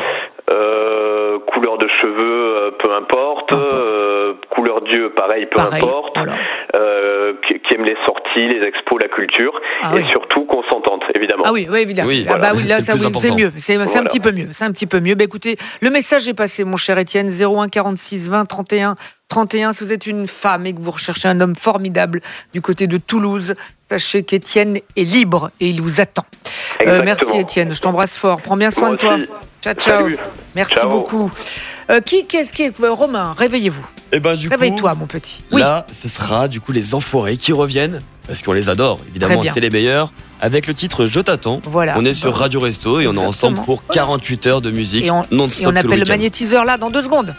Euh, couleur de cheveux, euh, peu importe. Peu importe. Euh, couleur d'yeux, pareil, peu pareil, importe. Voilà. Euh, qui, qui aime les sorties, les expos, la culture. Ah, et oui. surtout consentante, évidemment. Ah oui, oui évidemment. Oui, ah voilà. bah oui, là, c'est, ça, oui, c'est mieux. C'est, c'est voilà. un petit peu mieux. C'est un petit peu mieux. Bah, écoutez, le message est passé, mon cher Étienne. zéro un quarante-six vingt trente et un trente et un. Si vous êtes une femme et que vous recherchez un homme formidable du côté de Toulouse, sachez qu'Étienne est libre et il vous attend. Euh, merci Étienne, je t'embrasse fort. Prends bien soin Moi de toi. aussi. Ciao, ciao. Salut. Merci ciao. beaucoup. Euh, qui, qu'est-ce qui est Romain, réveillez-vous. Et ben, du Réveille-toi, coup, mon petit. Oui. Là, ce sera du coup les Enfoirés qui reviennent, parce qu'on les adore, évidemment, c'est les meilleurs, avec le titre Je t'attends. Voilà. On est sur Radio Resto et on est ensemble pour quarante-huit heures de musique et on, non-stop. Et on appelle le, le magnétiseur là dans deux secondes.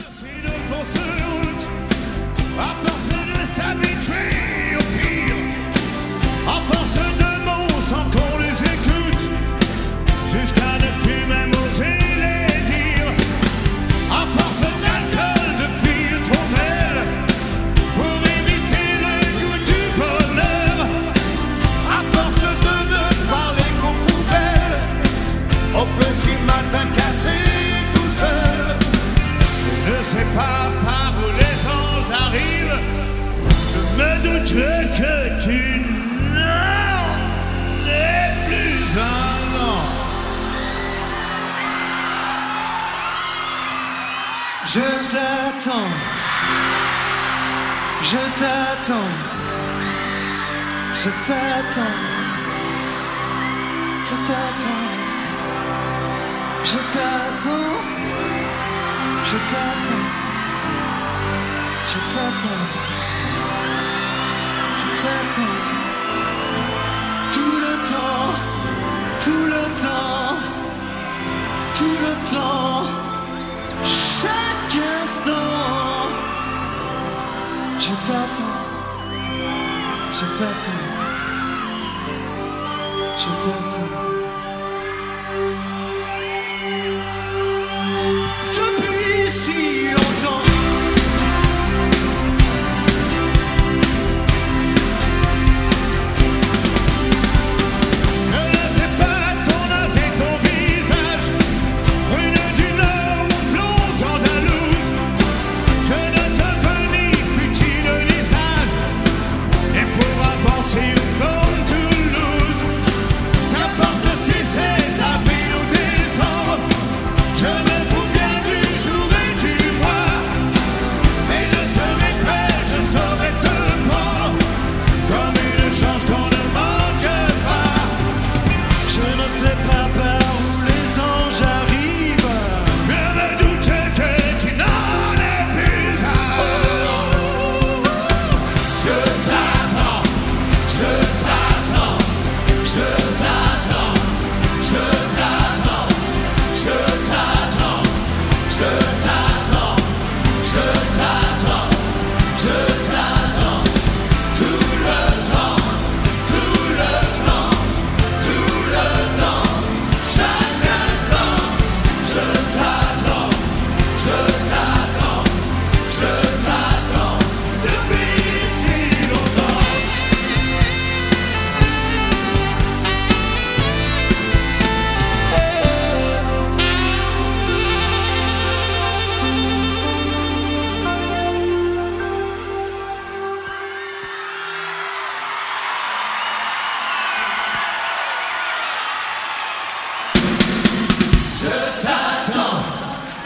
Que tu n'en es plus un an. Je t'attends, je t'attends, je t'attends, je t'attends, je t'attends, je t'attends, je t'attends. T'attends. Tout le temps, tout le temps, tout le temps, chaque instant. Je t'attends, je t'attends, je t'attends. Depuis si longtemps. Comme Toulouse, n'importe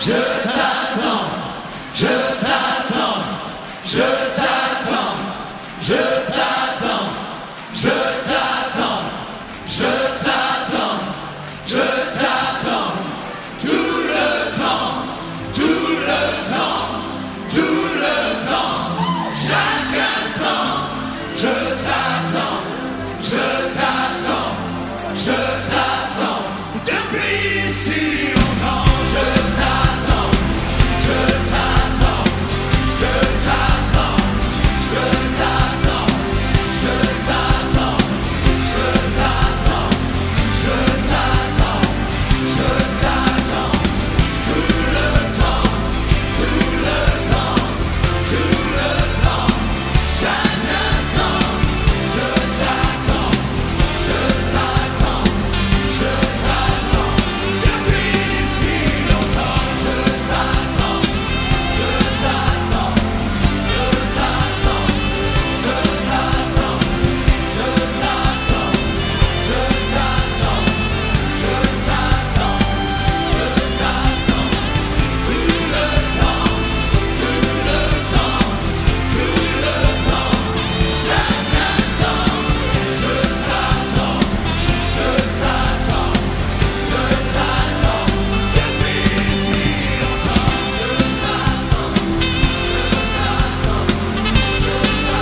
je t'attends, je t'attends, je t'attends, je t'attends, je t'attends, je t'attends, je t'attends, tout le temps, tout le temps, tout le temps, chaque instant, je t'attends, je t'attends, je t'attends, depuis si longtemps, je t'attends, je t'attends, je t'attends, je t'attends, je t'attends, je t'attends, je t'attends, je t'attends, tout le temps, tout le temps, tout le temps, chaque instant, je t'attends, je t'attends, je t'attends, depuis si longtemps, je t'attends, je t'attends, je t'attends, je t'attends, je t'attends, je t'attends, je t'attends, je t'attends, tout le temps, tout le temps, tout le temps, chaque instant, je t'attends, je t'attends, je t'attends, depuis si longtemps, je t'attends, je t'attends, je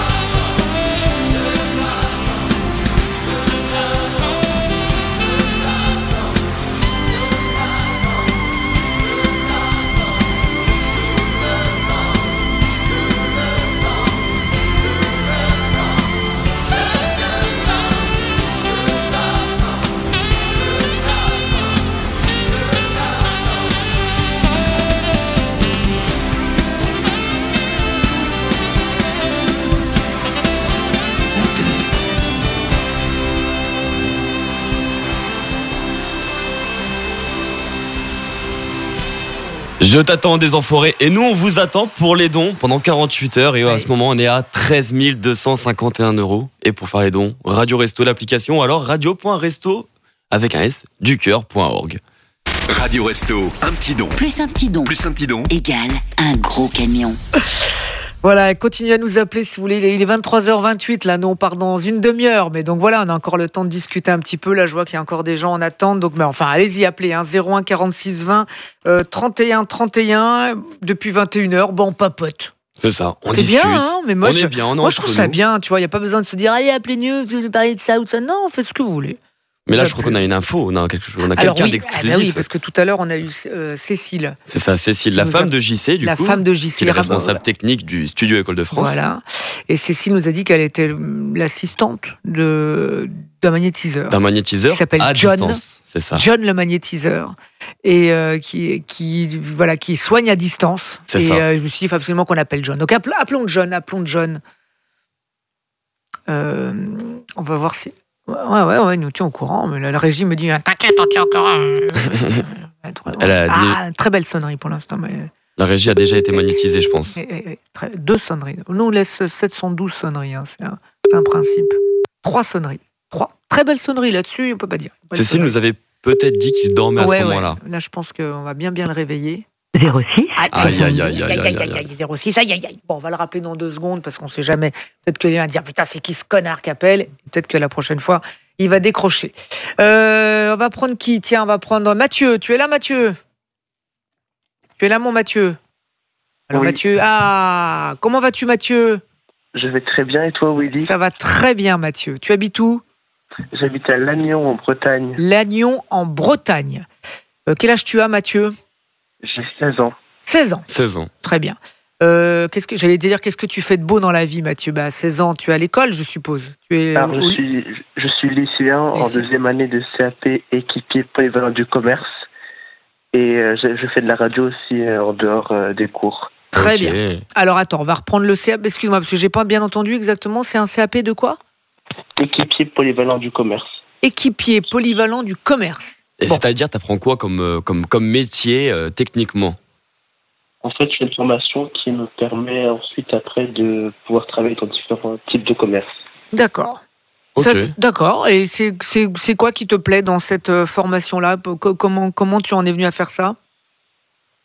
Je t'attends des enfoirés. Et nous, on vous attend pour les dons pendant quarante-huit heures. Et à ce moment, on est à treize mille deux cent cinquante et un euros. Et pour faire les dons, Radio Resto, l'application, ou alors radio.resto avec un S, du cœur point org. Radio Resto, un petit don. Plus un petit don. Plus un petit don. Égale un gros camion. Voilà, continuez à nous appeler si vous voulez. Il est vingt-trois heures vingt-huit, là, nous on part dans une demi-heure. Mais donc voilà, on a encore le temps de discuter un petit peu. Là, je vois qu'il y a encore des gens en attente. Donc, mais enfin, allez-y, appelez, hein, zéro un quarante-six vingt euh, trente et un trente et un. Depuis vingt et une heures, bon, on papote. C'est ça, on C'est discute. bien, hein, mais moi, on je, est bien, on est moi je entre trouve ça nous. bien, tu vois, il n'y a pas besoin de se dire, allez, appelez-nous, vous voulez parler de ça ou de ça. Non, faites ce que vous voulez. Mais là, Vous je crois appelez. qu'on a une info, on a, quelque chose, on a Alors quelqu'un oui, d'exclusif. ah bah oui, parce que tout à l'heure, on a eu euh, Cécile. C'est ça, Cécile, la Nous femme a- de J C, du la coup. femme de J C, qui est la ah bah responsable voilà. technique du studio École de France. Voilà. Et Cécile nous a dit qu'elle était l'assistante de, d'un magnétiseur. D'un magnétiseur Qui s'appelle à John. distance. C'est ça. John le magnétiseur. Et euh, qui, qui, voilà, qui soigne à distance. C'est et ça. euh, je me suis dit, il faut absolument qu'on appelle John. Donc appel- appelons John, appelons John. Euh, on va voir si. Ouais, ouais, ouais, il nous tient au courant. Mais la, la régie me dit, ah, t'inquiète, on tient au courant. Elle a ah, très belle sonnerie pour l'instant. Mais... La régie a déjà été magnétisée, je pense. Et, et, et, très- deux sonneries. Nous, on laisse sept cent douze sonneries. Hein. C'est, un, c'est un principe. Trois sonneries. Trois. Très belle sonnerie là-dessus, on peut pas dire. Belle Cécile sonnerie. nous avait peut-être dit qu'il dormait à Ouais, ce ouais. moment-là. Là, je pense qu'on va bien, bien le réveiller. zéro six. Aïe, Aïe, aïe, aïe, aïe, aïe, aïe. zéro six, aïe, aïe, aïe. Bon, on va le rappeler dans deux secondes parce qu'on sait jamais. Peut-être que lui va dire, putain, c'est qui ce connard qui appelle? Peut-être que la prochaine fois, il va décrocher. Euh, on va prendre qui? Tiens, on va prendre Mathieu. Tu es là, Mathieu? Tu es là, mon Mathieu? Alors, Oui. Mathieu, ah, comment vas-tu, Mathieu? Je vais très bien et toi, Willy? Ça va très bien, Mathieu. Tu habites où? J'habite à Lannion, en Bretagne. Lannion, en Bretagne. Euh, quel âge tu as, Mathieu? J'ai seize ans. seize ans. seize ans. Très bien. Euh, qu'est-ce que j'allais te dire? Qu'est-ce que tu fais de beau dans la vie, Mathieu? Bah, à seize ans, tu es à l'école, je suppose. Tu es. Alors, oui. je, suis, je suis lycéen en Lycée. deuxième année de C A P équipier polyvalent du commerce. Et euh, je, je fais de la radio aussi euh, en dehors euh, des cours. Très Ok. bien. Alors attends, on va reprendre le C A P. Excuse-moi, parce que j'ai pas bien entendu exactement. C'est un C A P de quoi? Équipier polyvalent du commerce. Équipier polyvalent du commerce. Et Bon. c'est-à-dire, t'apprends quoi comme, euh, comme, comme métier euh, techniquement? En fait, je fais une formation qui me permet ensuite, après, de pouvoir travailler dans différents types de commerce. D'accord. Ok. Ça, c'est- d'accord. Et c'est, c'est, c'est quoi qui te plaît dans cette euh, formation-là? Co- Comment, comment tu en es venu à faire ça?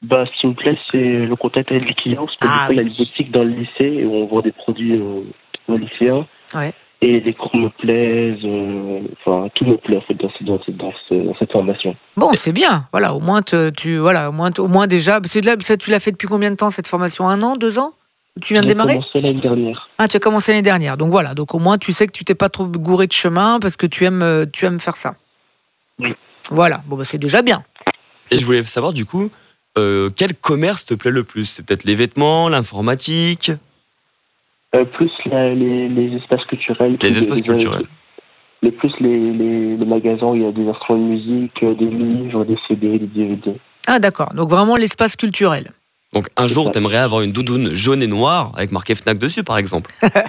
Bah, ce qui me plaît, c'est le contact avec les clients. Parce que Ah, des fois, il y a oui. des boutiques dans le lycée où on vend des produits euh, aux lycéens. Ouais. Et les cours me plaisent. euh, Enfin, tout me plaît en fait dans, ce- dans, ce- dans, ce- dans cette formation. Bon, c'est bien. Voilà, au moins, te- tu, voilà, au moins, au moins déjà. C'est de là, ça, tu l'as fait depuis combien de temps cette formation? Un an, deux ans? Tu viens de J'ai démarrer? commencé l'année dernière. Ah, tu as commencé l'année dernière. Donc voilà. Donc au moins, tu sais que tu t'es pas trop gouré de chemin parce que tu aimes, euh, tu aimes faire ça. Oui. Voilà. Bon, bah, c'est déjà bien. Et je voulais savoir du coup, euh, quel commerce te plaît le plus? C'est peut-être les vêtements, l'informatique? Euh, plus la- les, les espaces culturels. Les plus espaces les- culturels. Les plus les, les, les magasins où il y a des instruments de musique, euh, des livres, des C D, des D V D. Ah, d'accord. Donc vraiment l'espace culturel. Donc un jour, t'aimerais avoir une doudoune jaune et noire avec marqué Fnac dessus, par exemple.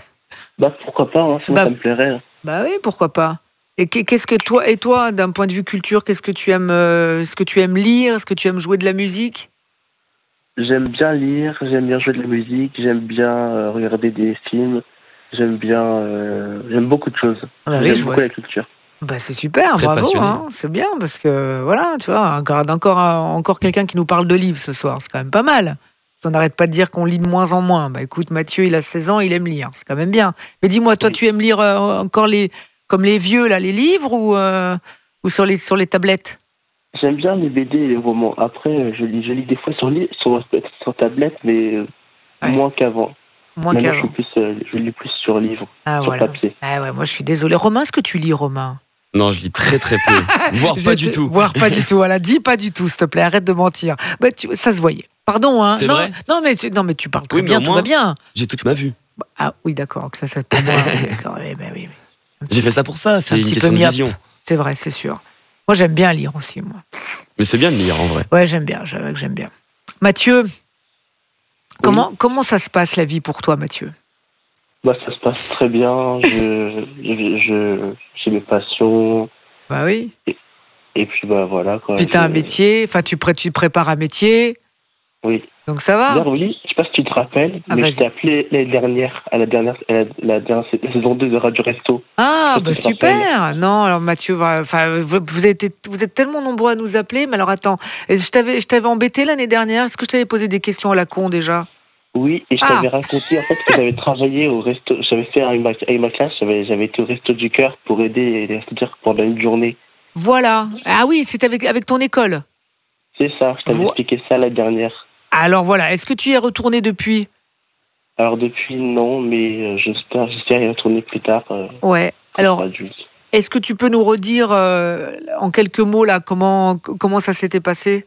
Bah pourquoi pas, hein, ça, Bah, ça me plairait. Bah oui, pourquoi pas. Et qu'est- qu'est-ce que toi, et toi, d'un point de vue culture, qu'est-ce que tu aimes, euh, est-ce que tu aimes lire, est-ce que tu aimes jouer de la musique? J'aime bien lire, j'aime bien jouer de la musique, j'aime bien euh, regarder des films, j'aime bien, euh, j'aime beaucoup de choses. Ah bah oui, j'aime je beaucoup vois la ça. culture. Bah c'est super, Très bravo, passionné. hein, c'est bien parce que voilà, tu vois, encore encore encore quelqu'un qui nous parle de livres ce soir, c'est quand même pas mal. On n'arrête pas de dire qu'on lit de moins en moins. Bah écoute, Mathieu, il a seize ans, il aime lire, c'est quand même bien. Mais dis-moi, toi, Oui. tu aimes lire euh, encore les comme les vieux là, les livres ou euh, ou sur les sur les tablettes? J'aime bien les B D et les romans. Après, euh, je lis, je lis des fois sur, li- sur, sur tablette, mais euh, Ouais. moins qu'avant. Moins Maintenant, je, qu'avant. suis plus, euh, je lis plus sur livre, Ah sur voilà. papier. Ah ouais, moi je suis désolé. Romain, est-ce que tu lis, Romain? Non, je lis très très peu, voire Je pas te- du tout. Voire pas du tout. Voilà, dis pas du tout, s'il te plaît. Arrête de mentir. Bah, tu- ça se voyait. Pardon, hein. C'est non, vrai non, mais tu, non, mais tu parles très Oui, mais bien, au tout moins- va bien. J'ai toute ma vue. Ah oui, d'accord. Que ça, c'est pour moi. Oui, d'accord. Oui, bah oui, oui. J'ai fait ça pour ça, c'est Un une petit question peu de myope. vision. C'est vrai, c'est sûr. Moi, j'aime bien lire aussi, moi. Mais c'est bien de lire en vrai. Ouais, j'aime bien. J'avoue que j'aime bien. Mathieu, comment comment ça se passe la vie pour toi, Mathieu? Bah, ça se passe très bien. Je, je, je- j'ai mes passions. Bah oui. Et puis, bah voilà. Quoi, Puis t'as je- un métier. Enfin, tu, pré- tu prépares un métier. Oui. Donc ça va. D'ailleurs, oui, je sais pas si tu te rappelles, Ah, mais vas-y. je t'ai appelé l'année dernière, à la dernière, à la, la dernière la saison deux de Radio Resto. Ah, Je sais pas bah si tu te rappelles. super. Non, alors Mathieu, va- enfin, vous, vous avez été- vous êtes tellement nombreux à nous appeler. Mais alors attends, est-ce que je t'avais, je t'avais embêté l'année dernière. Est-ce que je t'avais posé des questions à la con déjà? Oui, et je Ah. t'avais raconté en fait que j'avais travaillé au resto, j'avais fait avec ma, avec ma classe, j'avais, j'avais été au Resto du Cœur pour aider les Restos du Cœur pendant une journée. Voilà. Ah oui, c'est avec, avec ton école. C'est ça, je t'avais Vo- expliqué ça la dernière. Alors voilà, est-ce que tu y es retourné depuis? Alors depuis, non, mais euh, j'espère, j'espère y retourner plus tard. Euh, Ouais. quand Alors, je serai adulte. est-ce que tu peux nous redire euh, en quelques mots là comment comment ça s'était passé?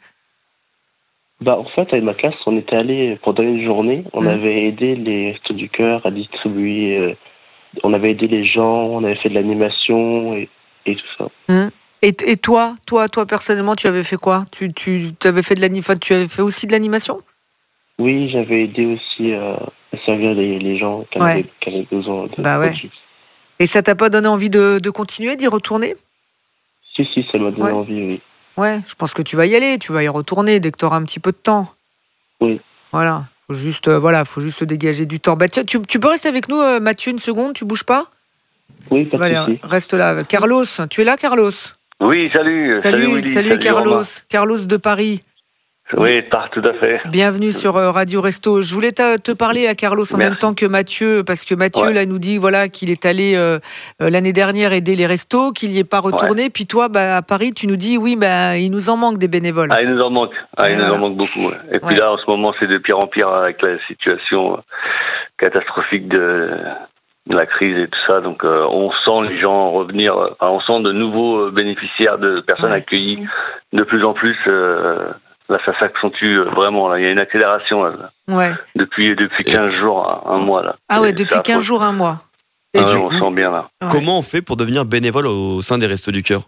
Bah, en fait, avec ma classe, on était allé pendant une journée, on Mm. avait aidé les Restos du Cœur à distribuer, euh, on avait aidé les gens, on avait fait de l'animation et, et tout ça. Hmm. Et, et toi, toi, toi personnellement, tu avais fait quoi? Tu tu avais fait de l'ani- enfin, tu avais fait aussi de l'animation? Oui, j'avais aidé aussi euh, à servir les, les gens qui en Ouais. avaient, qui avaient besoin de Bah ouais. produits. Et ça t'a pas donné envie de, de continuer, d'y retourner? Si, si, ça m'a donné Ouais. envie, oui. Ouais, je pense que tu vas y aller, tu vas y retourner dès que tu auras un petit peu de temps. Oui. Voilà, faut juste, euh, voilà, faut juste se dégager du temps. Bah tiens, tu, tu peux rester avec nous, euh, Mathieu, une seconde, tu bouges pas? Oui, pas de Allez, souci. reste là. Carlos, tu es là, Carlos? Oui, salut. Salut, Willy, salut, Carlos. Romain. Carlos de Paris. Oui, par- tout à fait. Bienvenue sur euh, Radio Resto. Je voulais te, te parler à Carlos en Merci. même temps que Mathieu, parce que Mathieu Ouais. là nous dit voilà qu'il est allé euh, euh, l'année dernière aider les restos, qu'il n'y est pas retourné. Puis toi, bah, à Paris, tu nous dis oui, bah, il nous en manque des bénévoles. Ah, il nous en manque. Ah, il Et nous voilà. en manque beaucoup. ouais. Et puis Ouais. là, en ce moment, c'est de pire en pire avec la situation euh, catastrophique de, de la crise et tout ça. Donc, euh, on sent les gens revenir. euh, Enfin, on sent de nouveaux euh, bénéficiaires, de personnes Ouais. accueillies de plus en plus. euh, Là, ça s'accentue euh, vraiment. Là, il y a une accélération là, Ouais. depuis depuis quinze jours, un, un mois là. Ah ouais, Et depuis ça quinze affreux. jours, un mois. Et Ah ouais, du on coup- sent bien là. Ouais. Comment on fait pour devenir bénévole au sein des Restos du Cœur?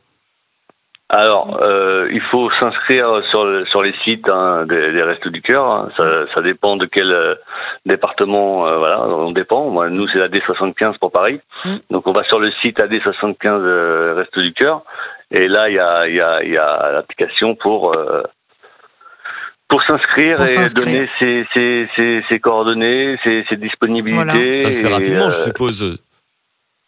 Alors, euh, il faut s'inscrire sur le, sur les sites hein, des, des Restos du Cœur. hein. Ça, ça dépend de quel euh, département. euh, voilà, on dépend. Moi, nous, c'est la D soixante-quinze pour Paris. Mm. Donc, on va sur le site A D soixante-quinze euh, Restos du Cœur. Et là, il y a, il y a, il y a l'application pour euh, pour s'inscrire Pour et s'inscrire. donner ses, ses, ses, ses coordonnées, ses, ses disponibilités. Voilà. Ça se fait et, rapidement, euh, je suppose.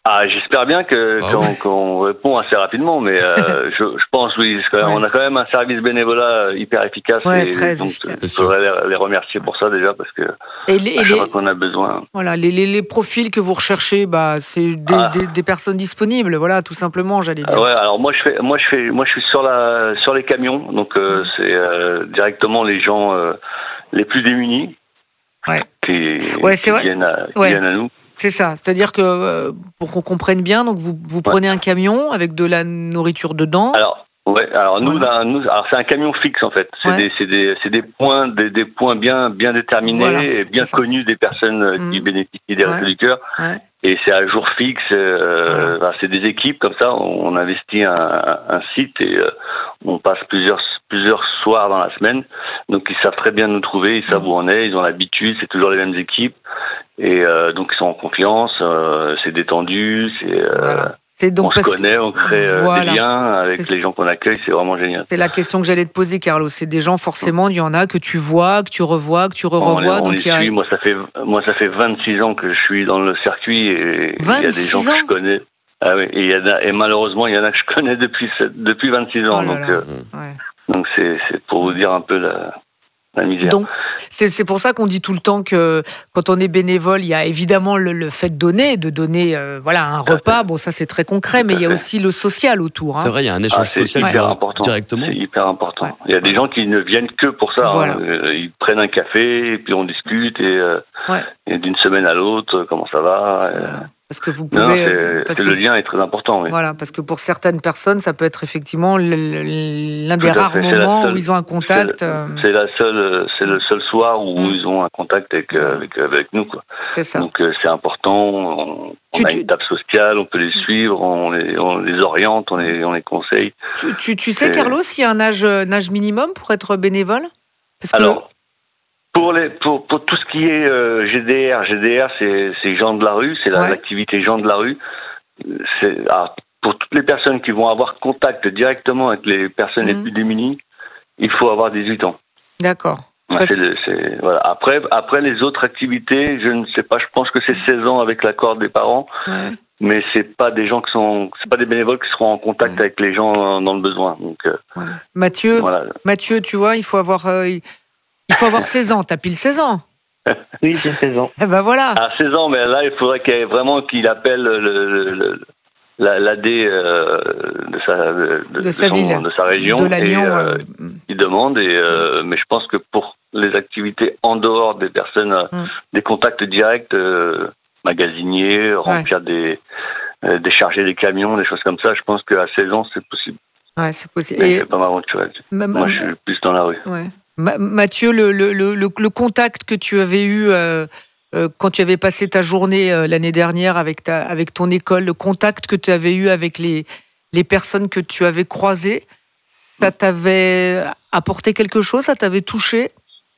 Ah, j'espère bien que Ah qu'on, ouais. qu'on répond assez rapidement, mais euh, je, je pense oui. Parce que Ouais. on a quand même un service bénévolat hyper efficace Ouais, et très donc efficace. il faudrait les, les remercier pour ça déjà parce que Et les, et à chaque les- fois qu'on a besoin. voilà, les, les, les profils que vous recherchez, bah, c'est des, Ah. des, des personnes disponibles, voilà, tout simplement, j'allais Ah dire. ouais, alors moi je fais, moi je fais, moi je suis sur la, sur les camions, donc euh, c'est euh, directement les gens euh, les plus démunis Ouais. qui, Ouais, c'est qui vrai. viennent à, qui Ouais. viennent à nous. C'est ça, c'est-à-dire que, euh, pour qu'on comprenne bien, donc vous, vous prenez un camion avec de la nourriture dedans. Alors, ouais, alors nous, Voilà. là, nous, alors c'est un camion fixe en fait. C'est Ouais. des, c'est des, c'est des points, des, des points bien, bien déterminés Voilà, et bien c'est ça. connus des personnes euh, qui Mhm. bénéficient des Restos Ouais. du Cœur. Ouais. Et c'est à jour fixe. Euh, Voilà. enfin, c'est des équipes comme ça. On investit un, un site et euh, on passe plusieurs, plusieurs soirs dans la semaine. Donc ils savent très bien nous trouver. Ils savent où on est. Ils ont l'habitude. C'est toujours les mêmes équipes. Et euh, donc ils sont en confiance. Euh, c'est détendu. C'est euh, Voilà. C'est donc on se parce que- connaît, on crée euh, Voilà. des liens avec C'est- les gens qu'on accueille, c'est vraiment génial. C'est la question que j'allais te poser, Carlos. C'est des gens, forcément, il y en a que tu vois, que tu revois, que tu On, re-revois. les- on donc les il y a... suit. Moi, ça fait moi ça fait vingt-six ans que je suis dans le circuit et il y a des vingt-six gens que ans je connais. Ah oui, et, il y en a- et malheureusement, il y en a que je connais depuis sept- depuis vingt-six ans. Oh là donc là. euh, Ouais. donc c'est c'est pour vous dire un peu la la misère. Donc, c'est c'est pour ça qu'on dit tout le temps que quand on est bénévole, il y a évidemment le, le fait de donner, de donner euh, voilà, un repas. Bon, ça, c'est très concret, mais il y a aussi le social autour. Hein. C'est vrai, il y a un Ah, échange c'est social hyper qui- important. directement. C'est hyper important. Ouais. Il y a des gens qui ne viennent que pour ça. Voilà. hein. Euh, Ils prennent un café et puis on discute et, euh, Ouais. et d'une semaine à l'autre, euh, comment ça va. euh. Voilà. Parce que vous Non, pouvez. c'est parce c'est que- le lien est très important. Oui. Voilà, parce que pour certaines personnes, ça peut être effectivement le- le- l'un Tout des à rares fait, c'est la moments seule- où ils ont un contact. C'est euh, c'est la seule, c'est le seul soir où Mm. ils ont un contact avec euh, avec, avec nous quoi. C'est ça. Donc euh, c'est important. On, Tu- on a tu- une table sociale, on peut les suivre, on les, on les oriente, on les, on les conseille. Tu, tu, tu sais, c'est- Carlos, s'il y a un âge, un âge minimum pour être bénévole? Parce que Alors pour les pour pour tout ce qui est euh, G D R, G D R c'est c'est gens de la rue, c'est la- Ouais. l'activité gens de la rue. C'est alors, pour toutes les personnes qui vont avoir contact directement avec les personnes les Mhm. plus démunies, il faut avoir dix-huit ans. D'accord. Ouais, Parce c'est le- c'est- voilà. Après, après les autres activités, je ne sais pas. Je pense que c'est seize ans avec l'accord des parents, Ouais. mais c'est pas des gens qui sont, c'est pas des bénévoles qui seront en contact avec les gens dans le besoin. Donc euh, Ouais. Mathieu, voilà. Mathieu, tu vois, il faut avoir, euh, il faut avoir seize ans. T'as pile seize ans. Oui, j'ai seize ans. Eh ben voilà. À seize ans, mais là, il faudrait qu'il y ait vraiment qu'il appelle le, le, le- la- l'A D euh, de sa de, De sa son- ville. de sa région, De et l'Agnon. euh, euh, il demande. Et euh, mais je pense que pour les activités en dehors des personnes, euh, Mm. des contacts directs, euh, magasiniers, remplir des euh, décharger des camions, des choses comme ça, je pense qu'à seize ans, c'est possible. ouais, c'est possible. Mais Et c'est pas m'aventurer. ma- ma- Moi, je suis plus dans la rue. ouais. Ma- Mathieu, le, le, le, le- le contact que tu avais eu euh, euh, quand tu avais passé ta journée euh, l'année dernière avec, ta, avec ton école, le contact que tu avais eu avec les, les personnes que tu avais croisées, ça t'avait apporté quelque chose? Ça t'avait touché?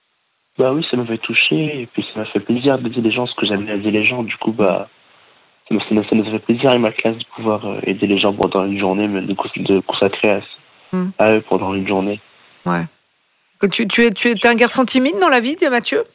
Bah oui, ça m'avait touché, et puis ça m'a fait plaisir d'aider les gens, ce que j'aimais aider les gens. Du coup, bah, ça, m'a- ça, m'a- ça nous a fait plaisir avec ma classe de pouvoir euh, aider les gens pendant une journée, mais de, cons- de consacrer à, Hmm. à eux pendant une journée. Ouais. Que tu, tu es, tu es t'es un garçon timide dans la vie, Mathieu?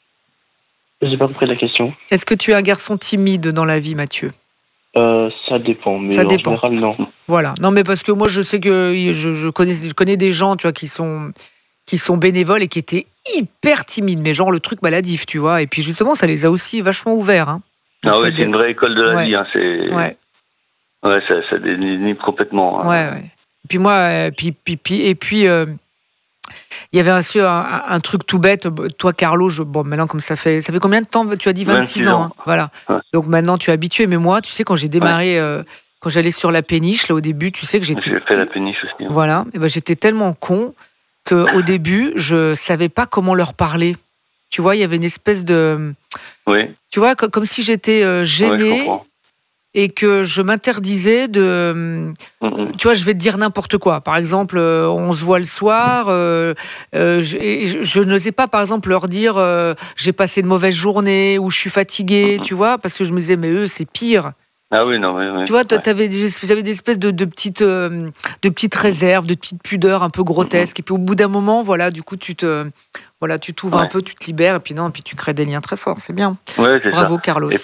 J'ai pas compris la question. Est-ce que tu es un garçon timide dans la vie, Mathieu? Euh, ça dépend, mais Ça en dépend. général, non. Voilà. Non, mais parce que moi, je sais que je, je connais, je connais des gens, tu vois, qui sont, qui sont bénévoles et qui étaient hyper timides, mais genre le truc maladif, tu vois. Et puis justement, ça les a aussi vachement ouverts. Hein, le Ah fait oui, de- c'est une vraie école de la Ouais. vie. Hein, c'est Ouais, ouais, ça, ça dénime complètement. hein. ouais, ouais. Et puis moi, euh, puis, puis, puis- et puis, euh, il y avait aussi un, un- un truc tout bête. Toi, Carlo, je, bon, maintenant, comme ça fait, ça fait combien de temps? Tu as dit vingt-six, vingt-six ans. ans. Hein, voilà. Ouais. Donc maintenant, tu es habitué. Mais moi, tu sais, quand j'ai démarré, euh, quand j'allais sur la péniche, là, au début, tu sais que j'étais. J'ai fait la péniche aussi. hein. Voilà, et ben j'étais tellement con que au début, je savais pas comment leur parler. Tu vois, il y avait une espèce de, Oui, tu vois, co- comme si j'étais euh, ouais, je gênée comprends. et que je m'interdisais de, Mm, mm. tu vois, je vais te dire n'importe quoi. Par exemple, euh, on se voit le soir, euh, euh, je, et je, je n'osais pas, par exemple, leur dire euh, j'ai passé une mauvaise journée ou je suis fatiguée, Mhm. tu vois, parce que je me disais mais eux c'est pire. Ah oui, non, oui, oui. Tu vois, toi, Ouais. t'avais des- j'avais des espèces de, de petites, euh, de petites réserves, de petites pudeurs un peu grotesques. Et puis au bout d'un moment, voilà, du coup, tu te, voilà, tu t'ouvres un Ouais. peu, tu te libères, et puis non, et puis tu crées des liens très forts. C'est bien. Ouais, c'est ça. Bravo, Carlos. Et-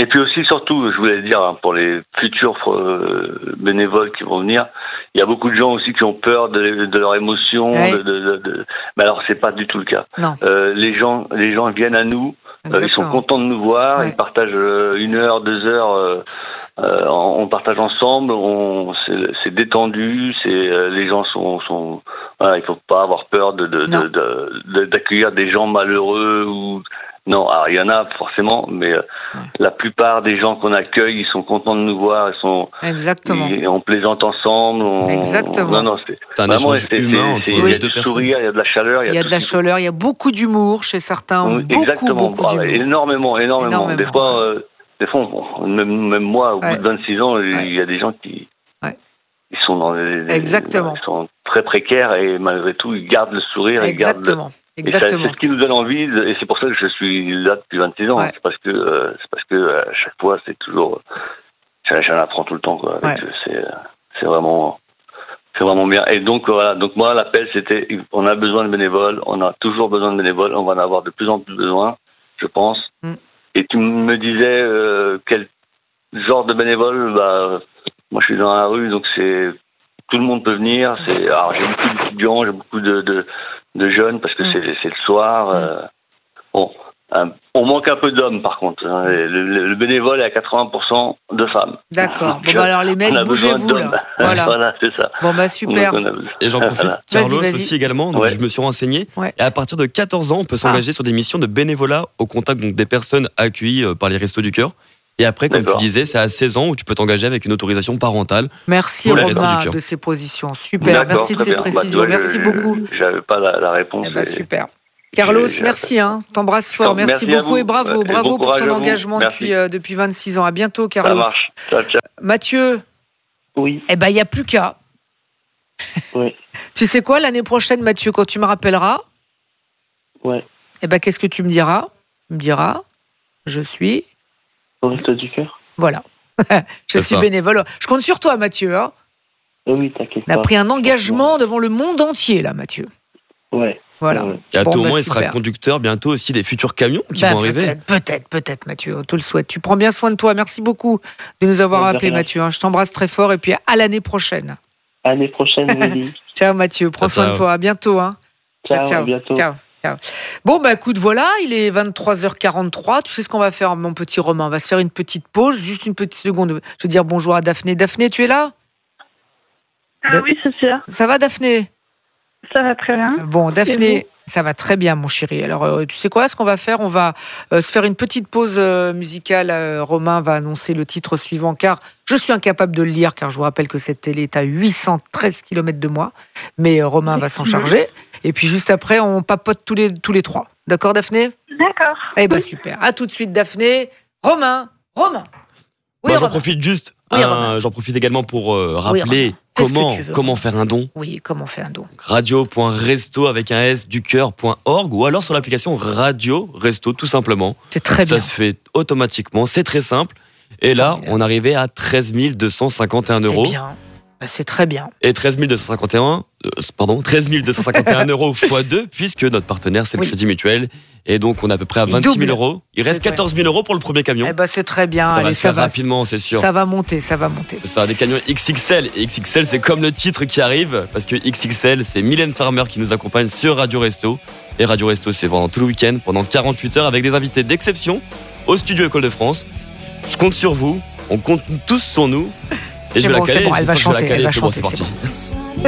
Et puis aussi, surtout, je voulais dire, hein, pour les futurs euh, bénévoles qui vont venir, il y a beaucoup de gens aussi qui ont peur de, de leur émotion. Ouais. De, de, de, de... Mais alors, c'est pas du tout le cas. Non. Euh, les gens, les gens viennent à nous. Euh, ils sont contents de nous voir. Ouais. Ils partagent euh, une heure, deux heures. Euh, euh, on partage ensemble. On, c'est, c'est détendu. C'est euh, les gens sont, sont. Voilà, il faut pas avoir peur de, de, de, de, de d'accueillir des gens malheureux ou. Non, alors il y en a forcément, mais euh, ouais. la plupart des gens qu'on accueille, ils sont contents de nous voir, ils sont, exactement, ils, on plaisante ensemble, on, exactement. On, non, non, c'est, c'est un vraiment, échange c'est, humain c'est, entre oui. les deux personnes. Sourire, il y a de la chaleur, il y a, il y a de la chaleur, il y a beaucoup d'humour chez certains, oui, beaucoup, exactement. beaucoup Ah, d'humour. Énormément, énormément. énormément. Des fois, euh, des fois, on, même, même moi, au ouais. bout de vingt-six ans, ouais. il y a des gens qui, ouais. ils sont dans des, exactement, ils sont très précaires et malgré tout, ils gardent le sourire, exactement. ils gardent. Le, Exactement. Et ça, c'est ce qui nous donne envie, et c'est pour ça que je suis là depuis vingt-six ans. Ouais. C'est parce que, euh, c'est parce que à chaque fois, c'est toujours, j'en apprends tout le temps, quoi. Ouais. C'est, c'est vraiment, c'est vraiment bien. Et donc voilà, donc moi l'appel c'était, on a besoin de bénévoles, on a toujours besoin de bénévoles, on va en avoir de plus en plus besoin, je pense. Mm. Et tu me disais euh, quel genre de bénévoles, bah, moi je suis dans la rue, donc c'est tout le monde peut venir. C'est, alors j'ai beaucoup d'étudiants, j'ai beaucoup de, de de jeunes parce que mmh. c'est, c'est le soir. Euh, bon, euh, on manque un peu d'hommes par contre. Hein, le, le, le bénévole est à quatre-vingts pour cent de femmes. D'accord. Bon bah alors les mecs, bougez-vous là. Voilà. Voilà, c'est ça. Bon bah super. A... Et j'en profite, voilà. Carlos vas-y, vas-y. aussi également. Donc ouais. je me suis renseigné. Ouais. Et à partir de quatorze ans, on peut s'engager ah. sur des missions de bénévolat au contact donc des personnes accueillies par les Restos du Cœur. Et après, comme D'accord. tu disais, c'est à seize ans où tu peux t'engager avec une autorisation parentale. Merci Romain de ces positions. Super, D'accord, merci de ces bien. précisions. Bah, vois, merci je, beaucoup. J'avais pas la, la réponse. Eh bah, super. Carlos, j'ai, j'ai merci, hein. T'embrasse fort. Merci, merci beaucoup et bravo. Bravo bon pour ton engagement depuis, euh, depuis vingt-six ans. À bientôt, Carlos. Ça marche. Ciao, ciao. Mathieu. Oui. Eh ben, il n'y a plus qu'à. Oui. Tu sais quoi, l'année prochaine, Mathieu, quand tu me rappelleras. Ouais. Eh ben, qu'est-ce que tu me diras? Tu me diras, je suis. Au Resto du Cœur. Voilà. je C'est suis ça. bénévole. Je compte sur toi, Mathieu. Hein oui, t'inquiète pas. On a pas. pris un engagement devant le monde entier, là, Mathieu. Ouais. Voilà. Ouais. Et à bon, tout bah, moment, il super. sera conducteur bientôt aussi des futurs camions qui bah, vont arriver. Peut-être, peut-être, peut-être, Mathieu. On te le souhaite. Tu prends bien soin de toi. Merci beaucoup de nous avoir appelé, Mathieu. Je t'embrasse très fort et puis à l'année prochaine. À l'année prochaine, Willy. Ciao, Mathieu. Prends ciao, soin de toi. À bientôt. Hein. Ciao, ciao. À bientôt. Ciao. Ciao. Bon, bah écoute, voilà, il est vingt-trois heures quarante-trois. Tu sais ce qu'on va faire, mon petit Romain? On va se faire une petite pause, juste une petite seconde. Je vais dire bonjour à Daphné. Daphné, tu es là? Ah da- oui, c'est sûr. Ça va, Daphné? Ça va très bien. Bon, Daphné, ça va très bien, mon chéri. Alors, euh, tu sais quoi, ce qu'on va faire? On va euh, se faire une petite pause euh, musicale. Euh, Romain va annoncer le titre suivant, car je suis incapable de le lire, car je vous rappelle que cette télé est à huit cent treize kilomètres de moi. Mais euh, Romain va s'en charger. Et puis juste après, on papote tous les, tous les trois. D'accord, Daphné? D'accord. Eh ben super. À tout de suite, Daphné. Romain, Romain. Oui, Moi, j'en Romain. profite juste. Oui, un, j'en profite également pour euh, rappeler oui, comment, veux, comment faire un don. Oui, comment faire un don. radio point resto avec un S du cœur point org ou alors sur l'application Radio Resto tout simplement. C'est très bien. Ça se fait automatiquement, c'est très simple. Et là, on arrivait à treize mille deux cent cinquante et un euros. C'est bien. C'est très bien. Et treize mille deux cent cinquante et un, euh, pardon, treize mille deux cent cinquante et un euros fois deux, puisque notre partenaire, c'est le oui. Crédit Mutuel. Et donc, on est à peu près à vingt-six mille euros. Il reste quatorze mille euros pour le premier camion. Eh ben, c'est très bien. Ça Allez, va se ça faire va, rapidement, c'est sûr. Ça va monter, ça va monter. Ce sera des camions X X L. Et X X L, c'est comme le titre qui arrive, parce que X X L, c'est Mylène Farmer qui nous accompagne sur Radio Resto. Et Radio Resto, c'est pendant tout le week-end, pendant quarante-huit heures, avec des invités d'exception au studio École de France. Je compte sur vous. On compte tous sur nous. Et je vais bon, la caler. Bon, elle va chanter. Elle va chanter. C'est parti. Bon.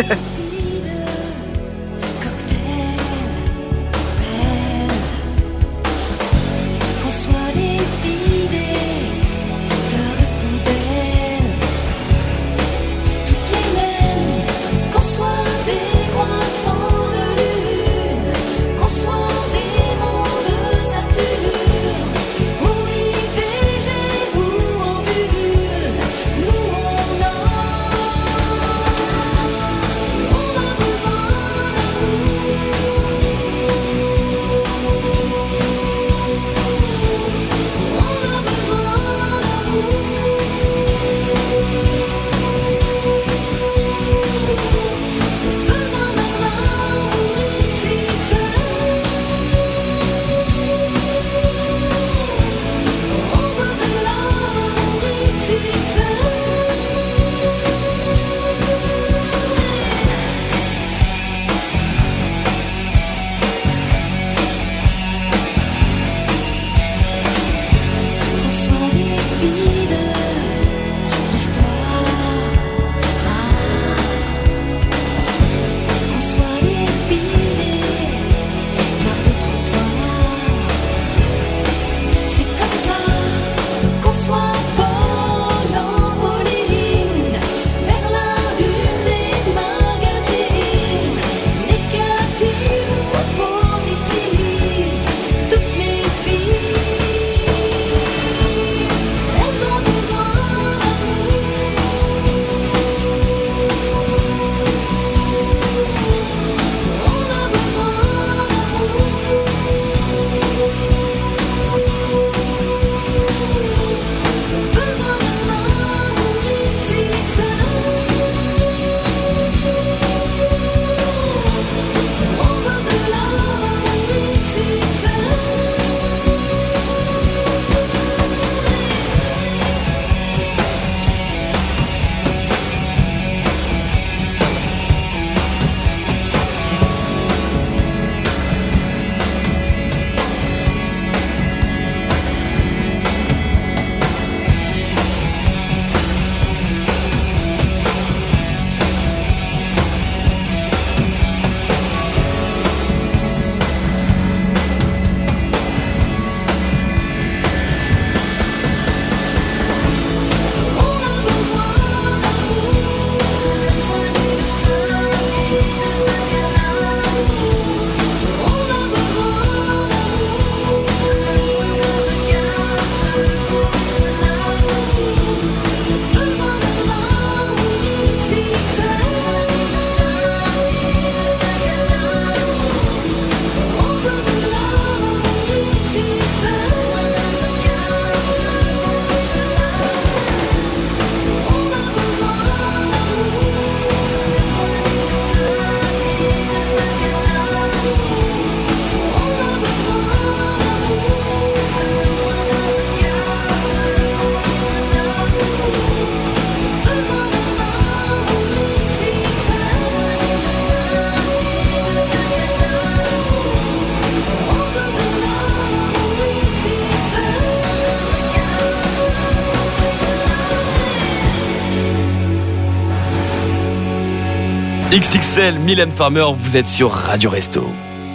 X X L, Mylène Farmer, vous êtes sur Radio Resto.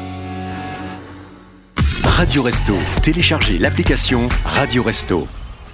Radio Resto, téléchargez l'application Radio Resto.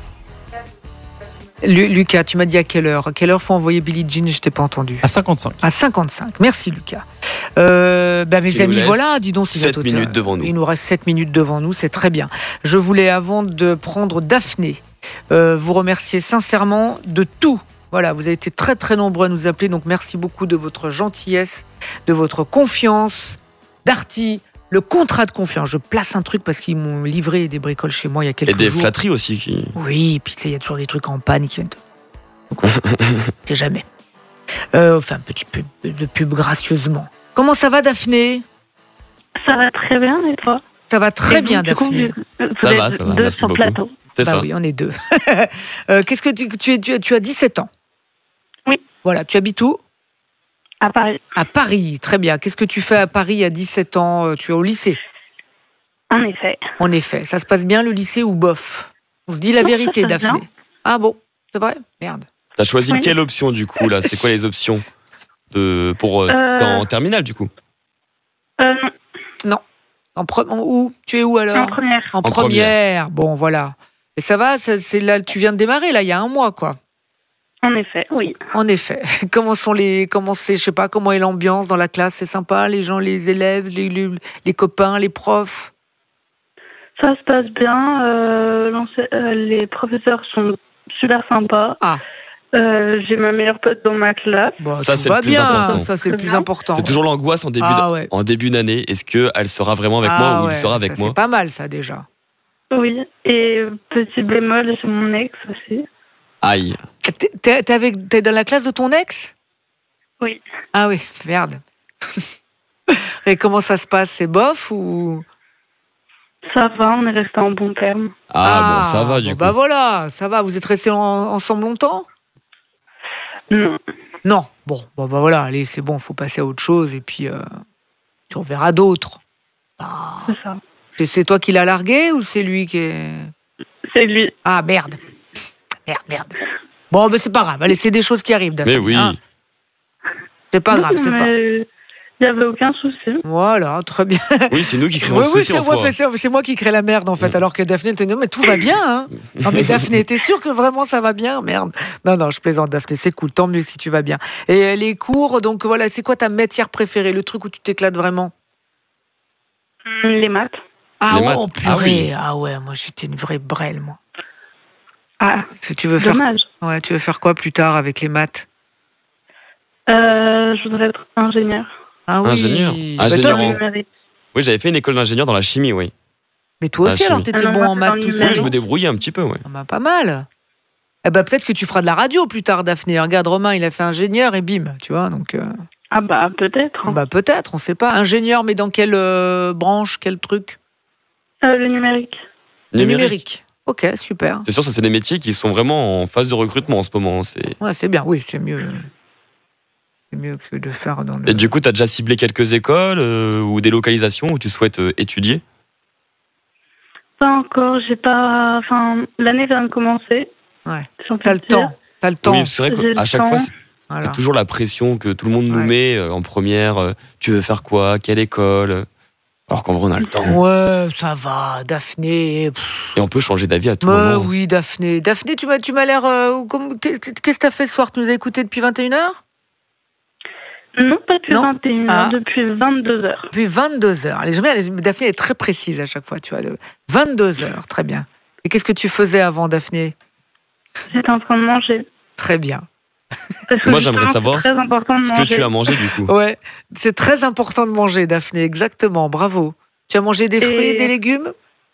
Lu- Lucas, tu m'as dit à quelle heure À quelle heure faut envoyer Billie Jean? Je t'ai pas entendu. À cinquante-cinq. À cinquante-cinq. Merci Lucas. Euh, bah, mes Qui nous amis, laisse voilà, dis donc. c'est sept bientôt- minutes devant nous. Il nous reste sept minutes devant nous, c'est très bien. Je voulais, avant de prendre Daphné, euh, vous remercier sincèrement de tout. Voilà, vous avez été très très nombreux à nous appeler, donc merci beaucoup de votre gentillesse, de votre confiance. Darty, le contrat de confiance. Je place un truc parce qu'ils m'ont livré des bricoles chez moi il y a quelques Et des jours. flatteries aussi. Qui... Oui, puis tu sais, il y a toujours des trucs en panne qui viennent de... Donc, c'est jamais. Euh, enfin, petit pub de pub gracieusement. Comment ça va, Daphné? Ça va très bien, et toi? Ça va très Et bien, donc, du coup, Daphné. vous- vous Ça êtes va, ça va, deux merci sur beaucoup. plateau. C'est Bah ça. oui, on est deux. Euh, Qu'est-ce que tu, tu, es- tu, tu as dix-sept ans? Oui. Voilà, tu habites où? À Paris. À Paris, très bien. Qu'est-ce que tu fais à Paris à dix-sept ans? Euh, Tu es au lycée? En effet. En effet. Ça se passe bien le lycée ou bof? On se dit la Non, ça vérité, se passe Daphné. bien. Ah bon? C'est vrai? Merde. T'as choisi Oui. quelle option du coup là? C'est quoi les options de pour euh, Euh, t'es en terminale du coup? Euh, non, En, pre- en où? Tu es où alors? en première. En En première. Bon, voilà. Et ça va, ça- c'est là, tu viens de démarrer, là, il y a un mois, quoi. En effet, oui. En effet. Comment sont les, comment c'est, je sais pas, comment est l'ambiance dans la classe? C'est sympa, les gens, les élèves, les, les, les copains, les profs? Ça se passe bien. euh, l'ense- euh, les professeurs sont super sympas. Ah. Euh, J'ai ma meilleure pote dans ma classe. Bon, Ça, tout c'est le va plus bien, important. ça c'est le Très plus bien. important. C'est toujours l'angoisse en début Ah d- ouais. en début d'année. Est-ce que elle sera vraiment avec Ah moi ou ouais, il sera avec ça, moi? C'est pas mal, ça, déjà. Oui. Et euh, petit bémol, c'est mon ex aussi. Aïe. T'es, t'es- t'es avec, t'es dans la classe de ton ex? Oui. Ah oui, merde. Et comment ça se passe? C'est bof ou... Ça va, on est resté en bon terme. Ah, bon, ça va du bon, coup. Bah voilà, ça va. Vous êtes restés en- ensemble longtemps? Non. Non. Bon, bon bah voilà, allez, c'est bon, faut passer à autre chose et puis euh, tu en verras d'autres. Ah. C'est ça. C'est, c'est toi qui l'as largué ou c'est lui qui est... C'est lui. Ah merde. Merde, merde. Bon, mais c'est pas grave. Allez, c'est des choses qui arrivent, Daphné. Mais oui. hein. C'est pas grave, c'est pas... Il n'y avait aucun souci. Voilà, très bien. Oui, c'est nous qui créons Oui, le oui, souci c'est en moi, soi. c'est, c'est moi qui crée la merde en fait, alors que Daphné elle te dit non mais tout va bien. Hein. Non mais Daphné, t'es sûre que vraiment ça va bien? Merde. Non non, je plaisante Daphné, c'est cool, tant mieux si tu vas bien. Et les cours, donc voilà, c'est quoi ta matière préférée, le truc où tu t'éclates vraiment? Hum, Les maths. Ah Les oh maths. purée, Ah oui. ah ouais, moi j'étais une vraie brêle moi. Ah, Si tu veux faire, dommage. ouais, tu veux faire quoi plus tard avec les maths? Euh, je voudrais être ingénieur. Ah oui. Ingénieur. Bah, Ingénieur toi, en- tu- Numérique. Oui, j'avais fait une école d'ingénieur dans la chimie, oui. Mais toi Ah, aussi alors chimie. t'étais Ah non, bon moi, en c'est maths dans tout le ça? Oui, numérique. je me débrouillais un petit peu, ouais. Ah bah, pas mal. Eh ben peut-être que tu feras de la radio plus tard, Daphné. Regarde, Romain, il a fait ingénieur et bim, tu vois. Donc, euh, Ah bah, peut-être. bah peut-être, on sait pas. Ingénieur, mais dans quelle euh, branche, quel truc? Euh, le numérique. Le numérique. Ok, super. C'est sûr, ça c'est des métiers qui sont vraiment en phase de recrutement en ce moment. C'est... Ouais, c'est bien. Oui, c'est mieux. C'est mieux que de faire dans le. Et du coup, tu as déjà ciblé quelques écoles euh, ou des localisations où tu souhaites euh, étudier? Pas encore, j'ai pas. Enfin, l'année vient de commencer. Ouais. si on peut T'as le dire. temps. T'as le temps. Oui, c'est vrai J'ai le qu'à chaque temps. fois, c'est Voilà. t'as toujours la pression que tout le monde nous Ouais. met euh, en première. euh, tu veux faire quoi? Quelle école? euh, Alors qu'en vrai, on a le temps. Ouais, ça va, Daphné. Pff, Et on peut changer d'avis à tout bah moment. oui, Daphné. Daphné, tu m'as, tu m'as l'air. euh, comme- qu'est- Qu'est-ce que t'as fait ce soir? Tu nous as écoutés depuis vingt et une heures? Non, pas depuis Non. vingt et une Ah. heures, depuis vingt-deux heures. Depuis vingt-deux heures. Allez, j'aime bien, elle- Daphné est très précise à chaque fois, tu vois. Le... vingt-deux heures, très bien. Et qu'est-ce que tu faisais avant, Daphné? J'étais en train de manger. Très bien. Parce que Moi, j'aimerais justement, savoir c'est très important de Ce que manger. tu as mangé du coup. Ouais, c'est très important de manger, Daphné, exactement, bravo. Tu as mangé des fruits et Et- des légumes?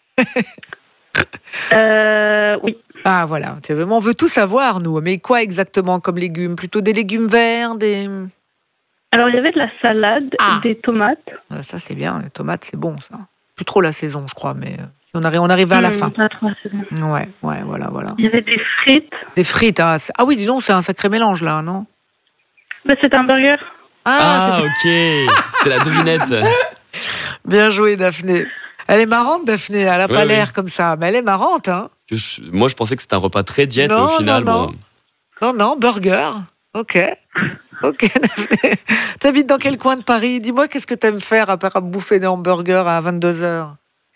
Euh, oui. Ah voilà, c'est vraiment, on veut tout savoir, nous. Mais quoi exactement comme légumes? Plutôt des légumes verts, des... Alors, il y avait de la salade, Ah. des tomates. Ouais, ça c'est bien, les tomates c'est bon ça. Plus trop la saison, je crois, mais euh, si on arrive, on arrive à la Hum, fin. pas trop, c'est bon. Ouais, ouais, voilà, voilà. Il y avait des frites. Des frites, ah, c'est- ah oui, dis donc, c'est un sacré mélange là, non? Bah, c'est un burger. Ah, c'est- ok. C'était la devinette. Bien joué, Daphné. Elle est marrante, Daphné, elle a pas Ouais, l'air oui. comme ça, mais elle est marrante, hein? Que je- Moi, je pensais que c'était un repas très diète. Non, et au final, non, non. bon, Non, non, burger, ok. Ok. Tu habites dans quel coin de Paris? Dis-moi, qu'est-ce que tu aimes faire à part bouffer des hamburgers à vingt-deux heures?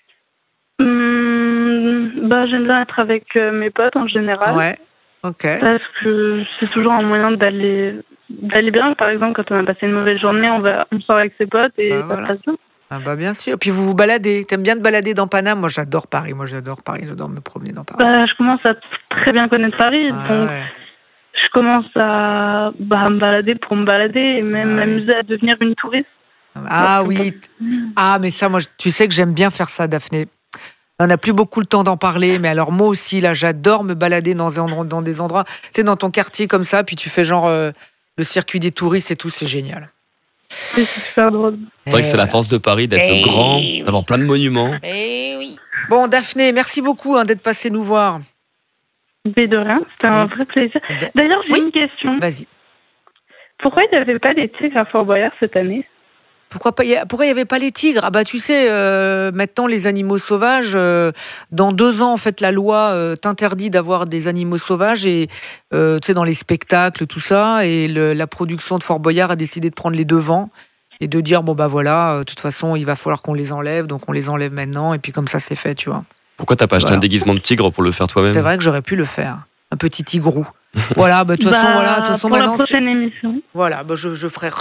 Hum, bah, j'aime bien être avec euh, mes potes en général. Ouais, ok. Parce que c'est toujours un moyen d'aller, d'aller bien. Par exemple, quand on a passé une mauvaise journée, on, va, on sort avec ses potes et Bah, ça voilà. passe bien. Ah bah bien sûr. Puis vous vous baladez. T'aimes bien te balader dans Paname? Moi j'adore Paris. Moi j'adore Paris. J'adore me promener dans Paris. Bah, je commence à très bien connaître Paris. Ah, donc, ouais. je commence à bah, me balader pour me balader et même Ouais. m'amuser à devenir une touriste. Ah oui. Ah mais ça, moi, je- tu sais que j'aime bien faire ça, Daphné. On n'a plus beaucoup le temps d'en parler, mais alors moi aussi, là, j'adore me balader dans des endroits, dans des endroits, tu sais, dans ton quartier comme ça, puis tu fais genre euh, le circuit des touristes et tout, c'est génial. C'est super drôle. C'est vrai que c'est la force de Paris d'être Eh grand, oui. d'avoir plein de monuments. Eh oui. Bon, Daphné, merci beaucoup hein, d'être passée nous voir. Mais de rien, c'était un Mm. vrai plaisir. Ben, D'ailleurs, j'ai oui. une question. Vas-y. Pourquoi il n'y avait pas des tigres à Fort Boyard cette année? Pourquoi pas y a- Pourquoi il n'y avait pas les tigres? Ah bah tu sais, euh, maintenant les animaux sauvages, euh, dans deux ans en fait la loi euh, t'interdit d'avoir des animaux sauvages et euh, tu sais dans les spectacles tout ça et le- la production de Fort Boyard a décidé de prendre les devants et de dire bon bah voilà, euh, de toute façon il va falloir qu'on les enlève donc on les enlève maintenant et puis comme ça c'est fait tu vois. Pourquoi t'as pas acheté Voilà. un déguisement de tigre pour le faire C'est toi-même? vrai que j'aurais pu le faire, un petit tigrou. Voilà, bah de toute façon Bah, voilà, de toute façon pour la maintenant c'est- prochaine émission. voilà, bah je, je ferai.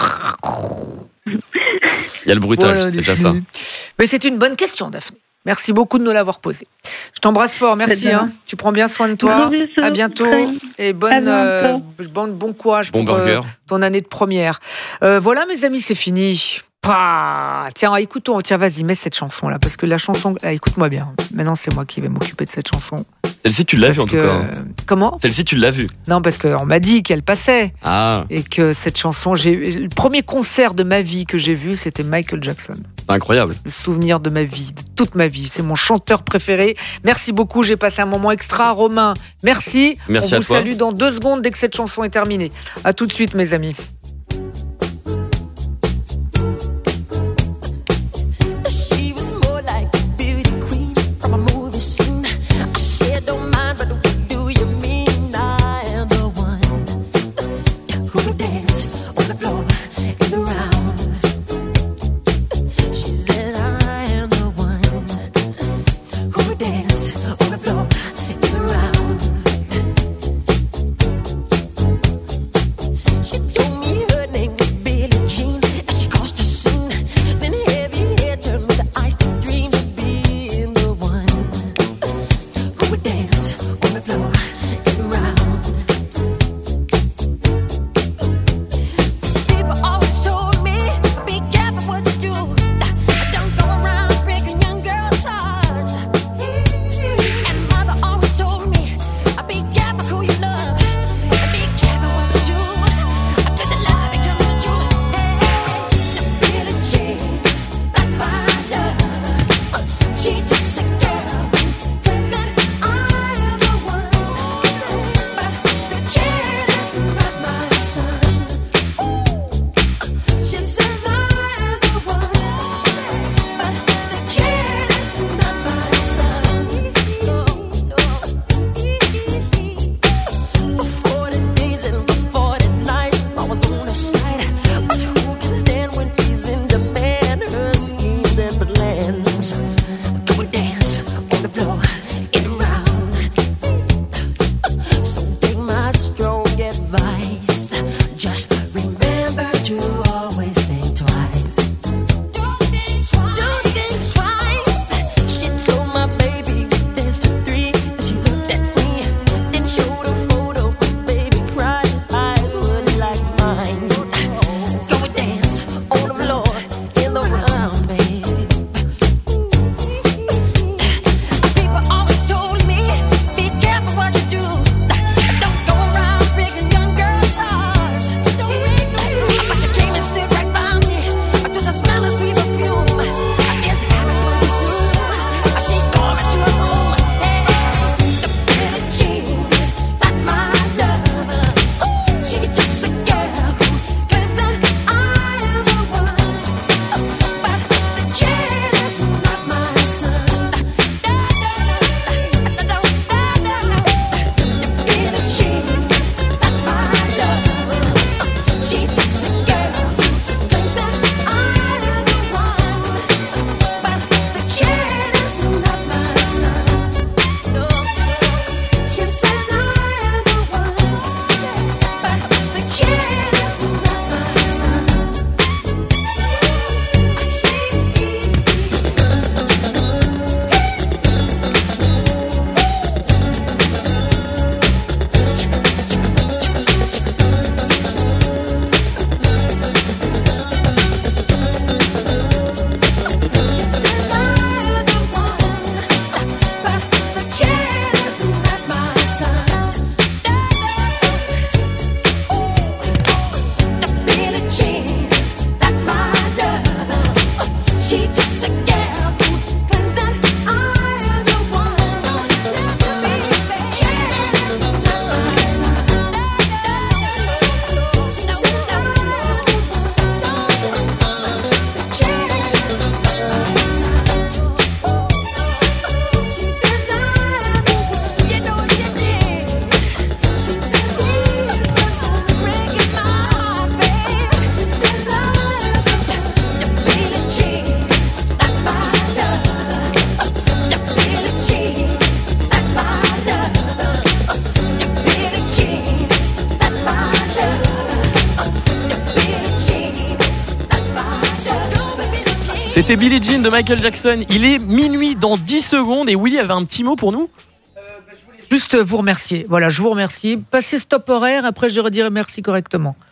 Il y a le bruitage, Voilà, c'est déjà défini. ça. Mais c'est une bonne question, Daphné. Merci beaucoup de nous l'avoir posée. Je t'embrasse fort, merci. Très bien. Hein. Tu prends bien soin de toi. Gros bisous. À bientôt Très- et bonne, À bientôt. euh, bon, bon courage Bon pour euh, burger. ton année de première. Euh, voilà, mes amis, c'est fini. Pah tiens, écoutons. Tiens, vas-y, mets cette chanson là, parce que la chanson. Ah, écoute-moi bien. Maintenant, c'est moi qui vais m'occuper de cette chanson. Celle-ci, tu l'as vue en Parce tout que- cas. Comment Celle-ci, tu l'as vue. Non, parce qu'on m'a dit qu'elle passait Ah, et que cette chanson. J'ai le premier concert de ma vie que j'ai vu, c'était Michael Jackson. c'est incroyable. Le souvenir de ma vie, de toute ma vie. C'est mon chanteur préféré. Merci beaucoup, j'ai passé un moment extra. Romain, merci. Merci On à vous toi. salue dans deux secondes dès que cette chanson est terminée. À tout de suite, mes amis. She was more like a beauty queen from a movie scene. I said, don't mind, but what do you mean? I am the one who would dance on the floor in the round. She said, I am the one who would dance on the floor in the round. She told me her name was Billie Jean as she caused a scene. Then heavy hair turned with the eyes that dreamed of being the one who would dance on the floor and around. C'était Billie Jean de Michael Jackson. Il est minuit dans dix secondes et Willy avait un petit mot pour nous. Juste vous remercier. Voilà, je vous remercie. Passez stop horaire, après je redirai merci correctement.